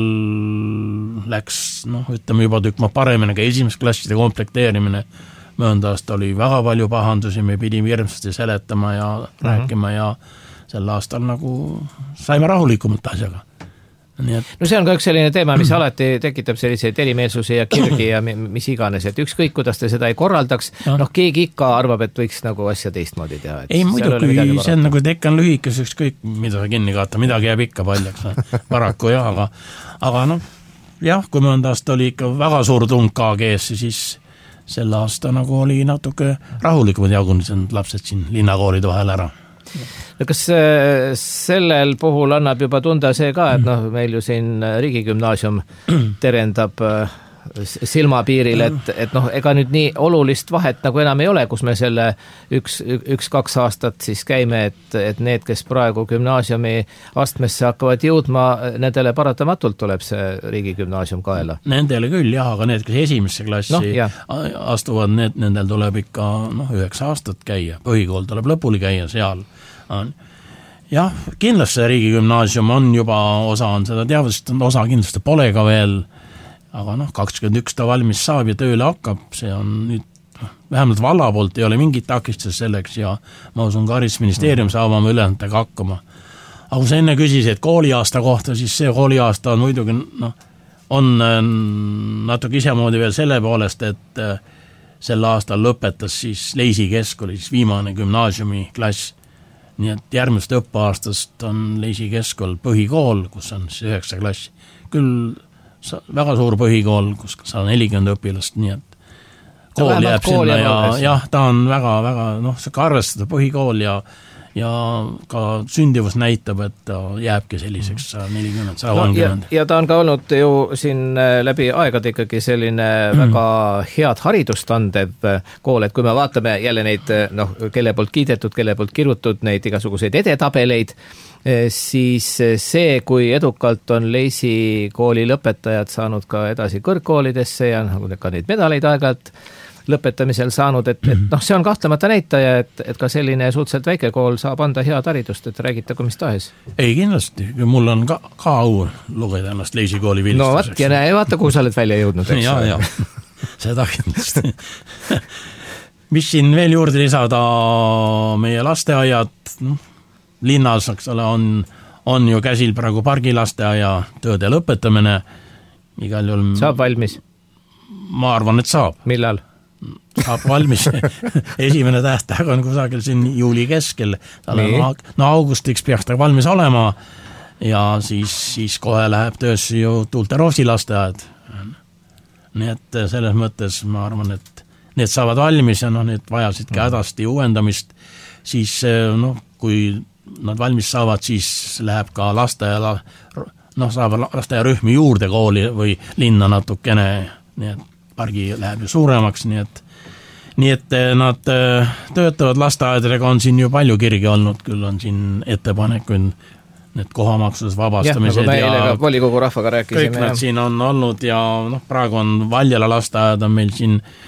läks, noh, ütleme juba tükk ma paremini ka esimest klasside komplekteerimine. Möönda aasta oli väga palju pahandusi, me pidime hirmsasti seletama ja uh-huh. rääkima ja sel aastal nagu saime rahulikumalt asjaga. Et... No see on ka üks selline teema, mis alati tekitab selliseid erimeelsusi ja kirgi ja mis iganes, et ükskõik, kuidas te seda ei korraldaks, no, noh, keegi ikka arvab, et võiks nagu asja teistmoodi teha. Ei muidugi, see on nagu tekk on lühikes, ükskõik, mida sa kinni kaata, midagi jääb ikka paljaks, paraku jah, aga, aga noh, jah, kui mõnda aasta oli ikka väga suur tung K G-sse, siis sel aasta nagu oli natuke rahulikumad jagunised lapsed siin linnakoolide vahel ära. No kas sellel puhul annab juba tunda see ka, et noh, meil ju siin riigigümnaasium terendab silmapiiril, et, et noh, ega nüüd nii olulist vahet nagu enam ei ole, kus me selle üks, üks, kaks aastat siis käime, et, et need, kes praegu gümnaasiumi astmesse hakkavad jõudma, nendele paratamatult tuleb see riigigümnaasium kaela. Nendele küll jah, aga need, kes esimesse klassi no, astuvad, need, nendel tuleb ikka noh, üheksa aastat käia, põhikool tuleb lõpuni käia seal. Jah, kindlasti riigigümnaasium on juba osa on seda teadvust, osa kindlasti pole ka veel, aga noh, kakskümmend üks ta valmis saab ja tööle hakkab, see on nüüd vähemalt valla poolt ei ole mingit takistust selleks ja ma usun ka haridusministeerium saab oma ülejääntega hakkama. Aga kui sa enne küsis, et kooliaasta kohta, siis see kooliaasta on muidugi noh, on natuke isemoodi veel selle poolest, et sel aastal lõpetas siis Leisi keskkooli, siis viimane gümnaasiumi klass. Nii et järgmist õppeaastast on Leisi keskkool põhikool, kus on siis üheksa klass. Küll väga suur põhikool, kus sada nelikümmend õpilast, nii et kool ta jääb sinna ja jah, ta on väga, väga, noh, see ka arvestada põhikool ja, ja ka sündivus näitab, et ta jääbki selliseks sada nelikümmend, sada kolmkümmend. No, ja, ja ta on ka olnud ju siin läbi aegade ikkagi selline mm. väga head haridust andev kool, et kui me vaatame jälle neid, noh, kelle poolt kiidetud, kelle poolt kirutud neid igasuguseid edetabeleid, siis see, kui edukalt on Leisi kooli lõpetajad saanud ka edasi kõrgkoolidesse ja nagu ka neid medaleid aegalt lõpetamisel saanud, et, et noh, see on kahtlemata näitaja, et, et ka selline suhteliselt väike kool saab anda head haridust, et räägitagu mis tahes. Ei kindlasti, mul on ka, ka au lugeda ennast Leisi kooli vilistuseks. No vaat, ja näe, vaata, kuhu sa oled välja jõudnud. Ja, ja, seda kindlasti. Mis siin veel juurde lisada, meie lasteaiad, noh, linnas on, on ju käsil praegu pargilasteaia tööde lõpetamine. Igal juhul... Saab valmis? Ma arvan, et saab. Millal? Saab valmis. Esimene tähtaeg on kusagil siin juuli keskel. No augustiks peaks ta valmis olema ja siis, siis kohe läheb töösse ju Tulterosi lasteaed. Nii et selles mõttes ma arvan, et need saavad valmis ja no, need vajasidki hädasti uuendamist. Siis noh, kui nad valmis saavad, siis läheb ka lasteaia, noh, saab lasteaia rühmi juurde kooli või linna natukene, nii et pargi läheb ju suuremaks, nii et, nii et nad töötavad lasteaedadega, on siin ju palju kirgi olnud, küll on siin ettepanekuid, need kohamaksudest vabastamised ja, nagu ja volikogu rahvaga rääkisime. Kõik nad ja. Siin on olnud ja noh, praegu on Valjala lasteaed on meil siin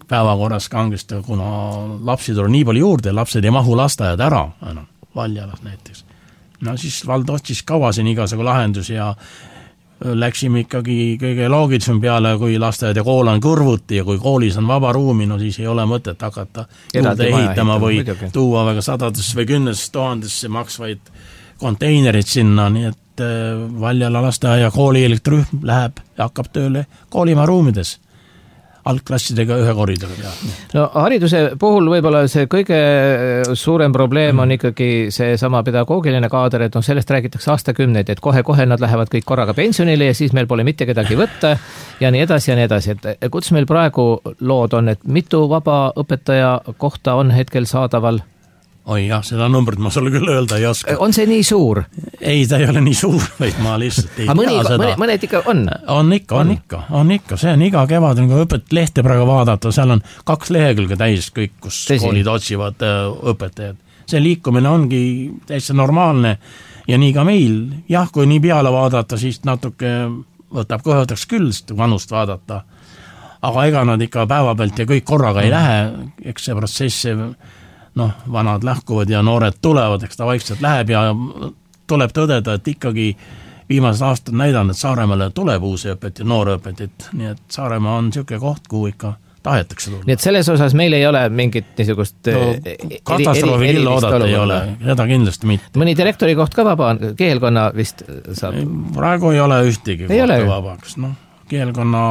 päevakorras kangesti, kuna lapsi tuleb nii palju juurde, lapsed ei mahu lasteajad ära, no, Valjalas näiteks. No siis vald otsis kaua siin igasugu lahendus ja läksime ikkagi kõige loogilisem peale, kui lasteaed ja kool on kõrvuti ja kui koolis on vaba ruumi, no siis ei ole mõtet hakata juurde ehitama või muidugi tuua väga sadadesse või kümnesse tuhandesse maksvaid konteinerid sinna, nii et Valjala lasteaia kooli elektrühm läheb ja hakkab tööle koolimaa ruumides algklassidega ühe koridori peal. No hariduse puhul võib-olla see kõige suurem probleem on ikkagi see sama pedagoogiline kaader, et no sellest räägitakse aastakümneid, et kohe-kohe nad lähevad kõik korraga pensionile ja siis meil pole mitte kedagi võtta ja nii edasi ja nii edasi. Et kuidas meil praegu lood on, et mitu vaba õpetaja kohta on hetkel saadaval? Oi jah, seda numbrit ma sulle küll öelda ei oska. On see nii suur? Ei, ta ei ole nii suur, vaid ma lihtsalt ei mõni, tea seda. Mõned ikka on? On ikka, on ikka, on ikka. See on iga kevad, kui õpet lehte praegu vaadata, seal on kaks lehekülge täis kõik, kus Tõsi. koolid otsivad õpetajad. See liikumine ongi täitsa normaalne ja nii ka meil. Jah, kui nii peale vaadata, siis natuke võtab kõhutaks küll vanust vaadata. Aga ega nad ikka päeva pealt ja kõik korraga ei lähe, eks see protsess noh, vanad lähkuvad ja noored tulevad, eks ta vaikselt läheb ja tuleb tõdeda, et ikkagi viimased aastad näidanud, et Saaremaale tuleb uusi õpet ja noore õpetit, nii et Saaremaa on niisugune koht, kuhu ikka tahetakse tulla. Nii et selles osas meil ei ole mingit niisugust no, katastroofi küll oodata ei ole, seda kindlasti mitte. Mõni direktori koht ka vaba on, keelkonna vist saab? Praegu ei ole ühtegi ei kohta ole. Vabaks, noh, keelkonna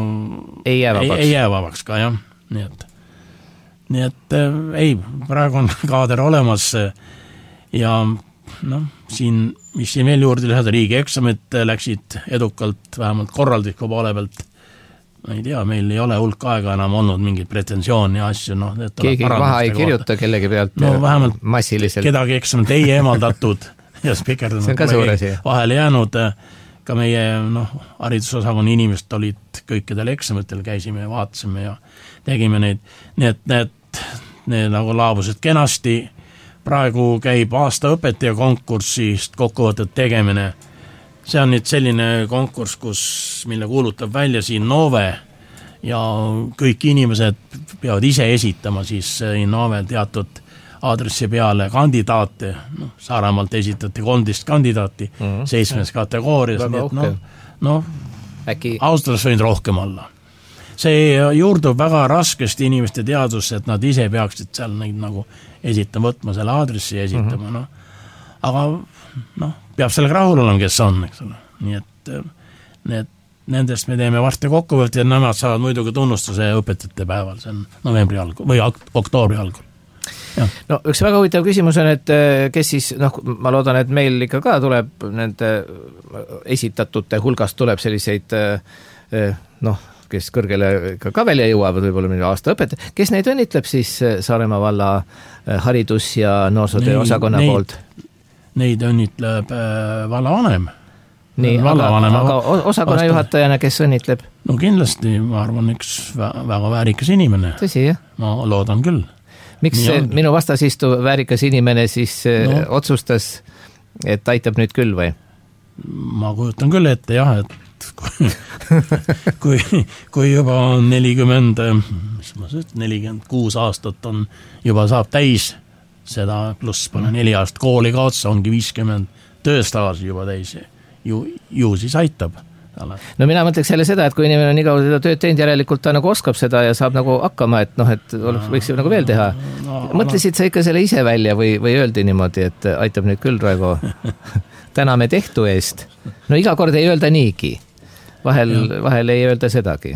ei jää vabaks, ei, ei jää vabaks ka, jah, nii et nii et äh, ei, praegu on kaader olemas ja noh, siin, mis siin veel juurde lisada, riigieksamid läksid edukalt, vähemalt korraldusliku poole pealt, ma ei tea, meil ei ole hulk aega enam olnud mingit pretensiooni ja asju, noh, keegi vaha ei kirjuta kellegi pealt no, vähemalt massiliselt. Kedagi eksamit ei eemaldatud ja spikerdunud vahele jäänud, ka meie noh, haridusosakonna inimesed olid kõikidel eksamitel, käisime ja vaatasime ja tegime neid, nii et need, need nagu laabused kenasti, praegu käib aasta õpetaja konkursist kokkuvõtet tegemine, see on nüüd selline konkurss, kus, mille kuulutab välja siin Innove ja kõik inimesed peavad ise esitama siis Innovel teatud aadressi peale kandidaate, no, Saaremaalt esitati kolmteist kandidaati mm-hmm. seitsmes kategoorias, nii et noh, no, Äkki... austas võinud rohkem olla. See juurdub väga raskesti inimeste teadusse, et nad ise peaksid seal neid nagu esitama, võtma selle aadressi ja esitama, mm-hmm. no. Aga noh, peab sellega rahul olema, kes on, eks ole. Nii et need, nendest me teeme varsti kokkuvõtte ja nemad saavad muidugi tunnustuse õpetajate päeval, see on novembri algul või oktoobri algul. Ja. No üks väga huvitav küsimus on, et kes siis, noh, ma loodan, et meil ikka ka tuleb nende esitatute hulgast tuleb selliseid, noh, kes kõrgele ka välja jõuavad, võib-olla mingi aasta õpet. Kes neid õnnitleb siis Saaremaa valla haridus- ja noorsootöö osakonna neid, poolt? Neid õnnitleb vallavanem. Nii, aga, aga osakonna aasta... juhatajana, kes õnnitleb? No kindlasti, ma arvan, üks väga väärikas inimene. Tõsi, jah? Ma loodan küll. Miks minu vastas istuv väärikas inimene siis no. otsustas, et aitab nüüd küll või? Ma kujutan küll ette jah, et kui, kui, kui juba on nelikümmend, mis ma ütlen, nelikümmend kuus aastat on, juba saab täis seda, pluss pane neli aastat kooli kaotsa, ongi viiskümmend tööstaaži juba täis, ju, ju siis aitab. No mina mõtleks jälle seda, et kui inimene on igav seda tööd teinud, järelikult ta nagu oskab seda ja saab nagu hakkama, et noh, et võiks ju nagu veel teha. No, mõtlesid sa ikka selle ise välja või, või öeldi niimoodi, et aitab nüüd küll Raivo täname tehtu eest? No iga kord ei öelda niigi. Vahel, vahel ei öelda sedagi.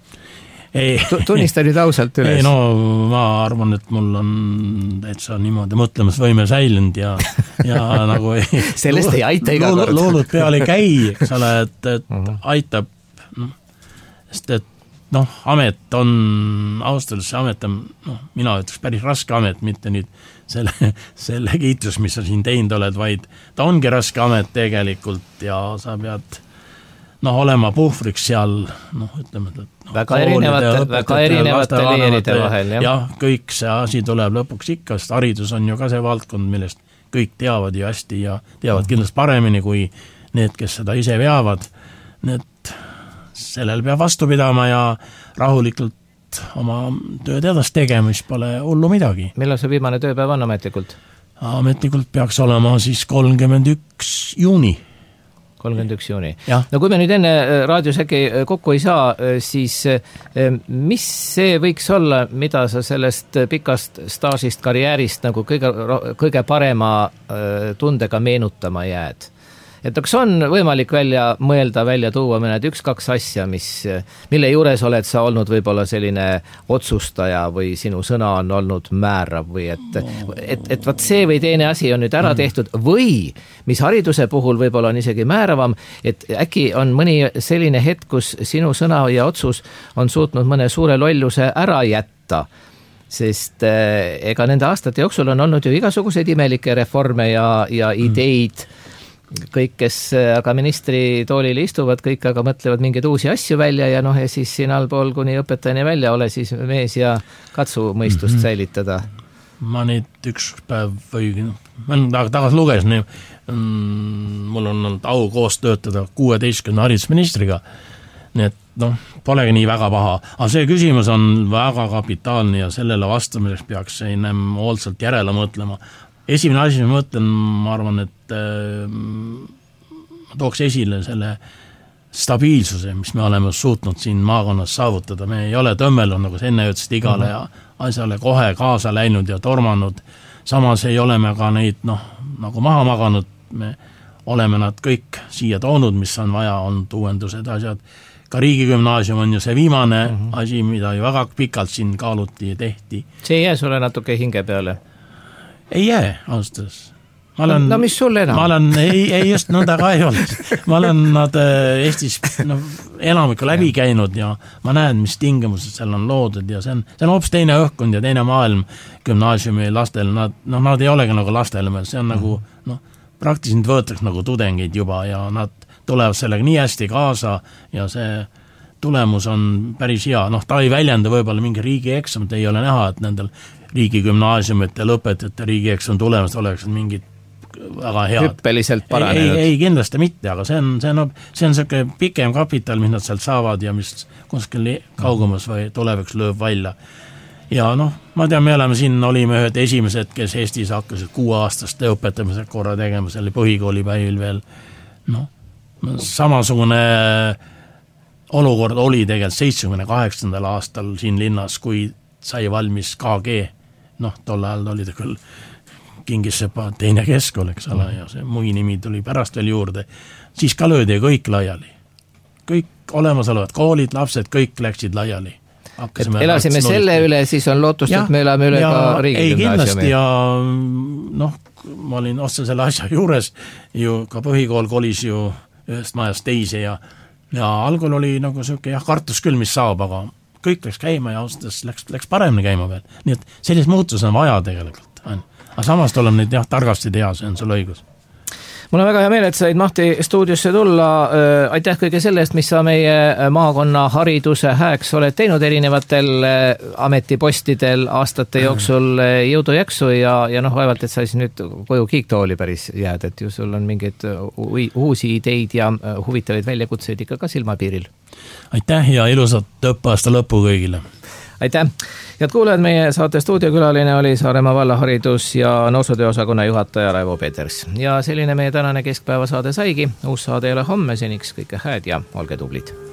Ei, tunnista nüüd ausalt üles. Ei, no ma arvan, et mul on täitsa niimoodi mõtlemisvõime säilinud ja, ja nagu ei, sellest ei aita iga kord. Luulud peal ei käi, eks ole, et, et uh-huh. aitab, noh, sest et noh, amet on, austalus see amet on, noh, mina ütleks päris raske amet, mitte nüüd selle, selle kiitus, mis sa siin teinud oled, vaid ta ongi raske amet tegelikult ja sa pead noh, olema puhvriks seal, noh, ütleme, et no, väga erinevate, väga erinevate leeride vahel, jah. jah, kõik see asi tuleb lõpuks ikka, sest haridus on ju ka see valdkond, millest kõik teavad ju hästi ja teavad kindlasti paremini kui need, kes seda ise veavad. Need, sellel peab vastu pidama ja rahulikult lihtsalt oma tööd edasi tegema, mis pole hullu midagi. Millal see viimane tööpäev on ametlikult? Ametlikult peaks olema siis kolmkümmend üks juuni. kolmkümmend üks juuni. Ja. No kui me nüüd enne raadios äkki kokku ei saa, siis mis see võiks olla, mida sa sellest pikast staažist, karjäärist nagu kõige, kõige parema tundega meenutama jääd? Et kas on võimalik välja mõelda, välja tuua mõned üks-kaks asja, mis, mille juures oled sa olnud võib-olla selline otsustaja või sinu sõna on olnud määrav või et, et, et vaat see või teine asi on nüüd ära tehtud või mis hariduse puhul võib-olla on isegi määravam, et äkki on mõni selline hetk, kus sinu sõna ja otsus on suutnud mõne suure lolluse ära jätta, sest ega nende aastate jooksul on olnud ju igasuguseid imelikke reforme ja, ja ideid, kõik, kes aga ministri toolil istuvad, kõik aga mõtlevad mingeid uusi asju välja ja noh, ja siis siin allpool kuni õpetajani välja ole siis mees ja katsu mõistust mm-hmm. säilitada. Ma neid üks päev või ma tagasi lugesin, mul on olnud au koos töötada kuueteistkümne haridusministriga, nii et noh, polegi nii väga paha. Aga see küsimus on väga kapitaalne ja sellele vastamiseks peaks ennem hoolsalt järele mõtlema. Esimene asi, ma mõtlen, ma arvan, et äh, ma tooks esile selle stabiilsuse, mis me oleme suutnud siin maakonnas saavutada. Me ei ole tõmmelnud, nagu sa enne ütlesid, igale ja asjale kohe kaasa läinud ja tormanud. Samas ei ole me ka neid, noh, nagu maha maganud. Me oleme nad kõik siia toonud, mis on vaja, on uuendused, asjad. Ka riigigümnaasium on ju see viimane mm-hmm. asi, mida ju väga pikalt siin kaaluti ja tehti. See ei jää sulle natuke hinge peale? Ei jää, austas. Ma olen, no mis sul enam? Ma olen, ei, ei just nõnda ka ei olnud. Ma olen nad Eestis no, enamikku läbi käinud ja ma näen, mis tingimused seal on loodud ja see on, see on hoopis teine õhkkond ja teine maailm gümnaasiumi lastel. Nad, no, nad ei olegi nagu lastel, see on nagu, noh, praktiliselt võetakse nagu tudengeid juba ja nad tulevad sellega nii hästi kaasa ja see tulemus on päris hea. Noh, ta ei väljenda võib-olla mingi riigieksamit, ei ole näha, et nendel riigigümnaasiumite lõpetajate riigieksam tulemas oleks mingid väga head. Hüppeliselt paranenud. Ei, ei, ei kindlasti mitte, aga see on, see on, see on selline pikem kapital, mis nad sealt saavad ja mis kuskil kaugemas või tuleviks lööb välja. Ja noh, ma tean, me oleme siin, olime ühed esimesed, kes Eestis hakkasid kuueaastaste õpetamise korra tegema, selle põhikooli päivil veel. Noh, samasugune olukord oli tegelikult seitsmekümne kaheksandal aastal siin linnas, kui sai valmis K G. Noh, tol ajal oli ta küll Kingissepa teine keskkool, eks ole, ja see mui nimi tuli pärast veel juurde. Siis ka löödi kõik laiali. Kõik olemasolevad koolid, lapsed, kõik läksid laiali. Hakkasime elasime selle üle, siis on lootust, ja, et me elame üle ja, ka riigigümnaasiumi. Ei kindlasti ja noh, ma olin otsa selle asja juures, ju ka põhikool kolis ju ühest majast teise ja, ja algul oli nagu selline jah, kartus küll, mis saab, aga kõik läks käima ja austas läks, läks paremini käima veel. Nii et sellist muutus on vaja tegelikult. Aga samas tuleb neid jah, targasti teha, see on sul õigus. Mul on väga hea meel, et said Mahti stuudiosse tulla. Aitäh kõige selle eest, mis sa meie maakonna hariduse hääks oled teinud erinevatel ametipostidel aastate jooksul. Jõudu jaksu ja, ja noh, vaevalt, et sa siis nüüd koju kiiktooli päris jääd, et ju sul on mingeid uusi ideid ja huvitavaid väljakutseid ikka ka silmapiiril. Aitäh ja ilusat õppeaasta lõppu kõigile. Aitäh! Head kuulajad, meie saate stuudiokülaline oli Saaremaa valla haridus- ja noorsootööosakonna juhataja Raivo Peters. Ja selline meie tänane keskpäevasaade saigi. Uus saade ei ole homme, seniks kõike hääd ja olge tublid!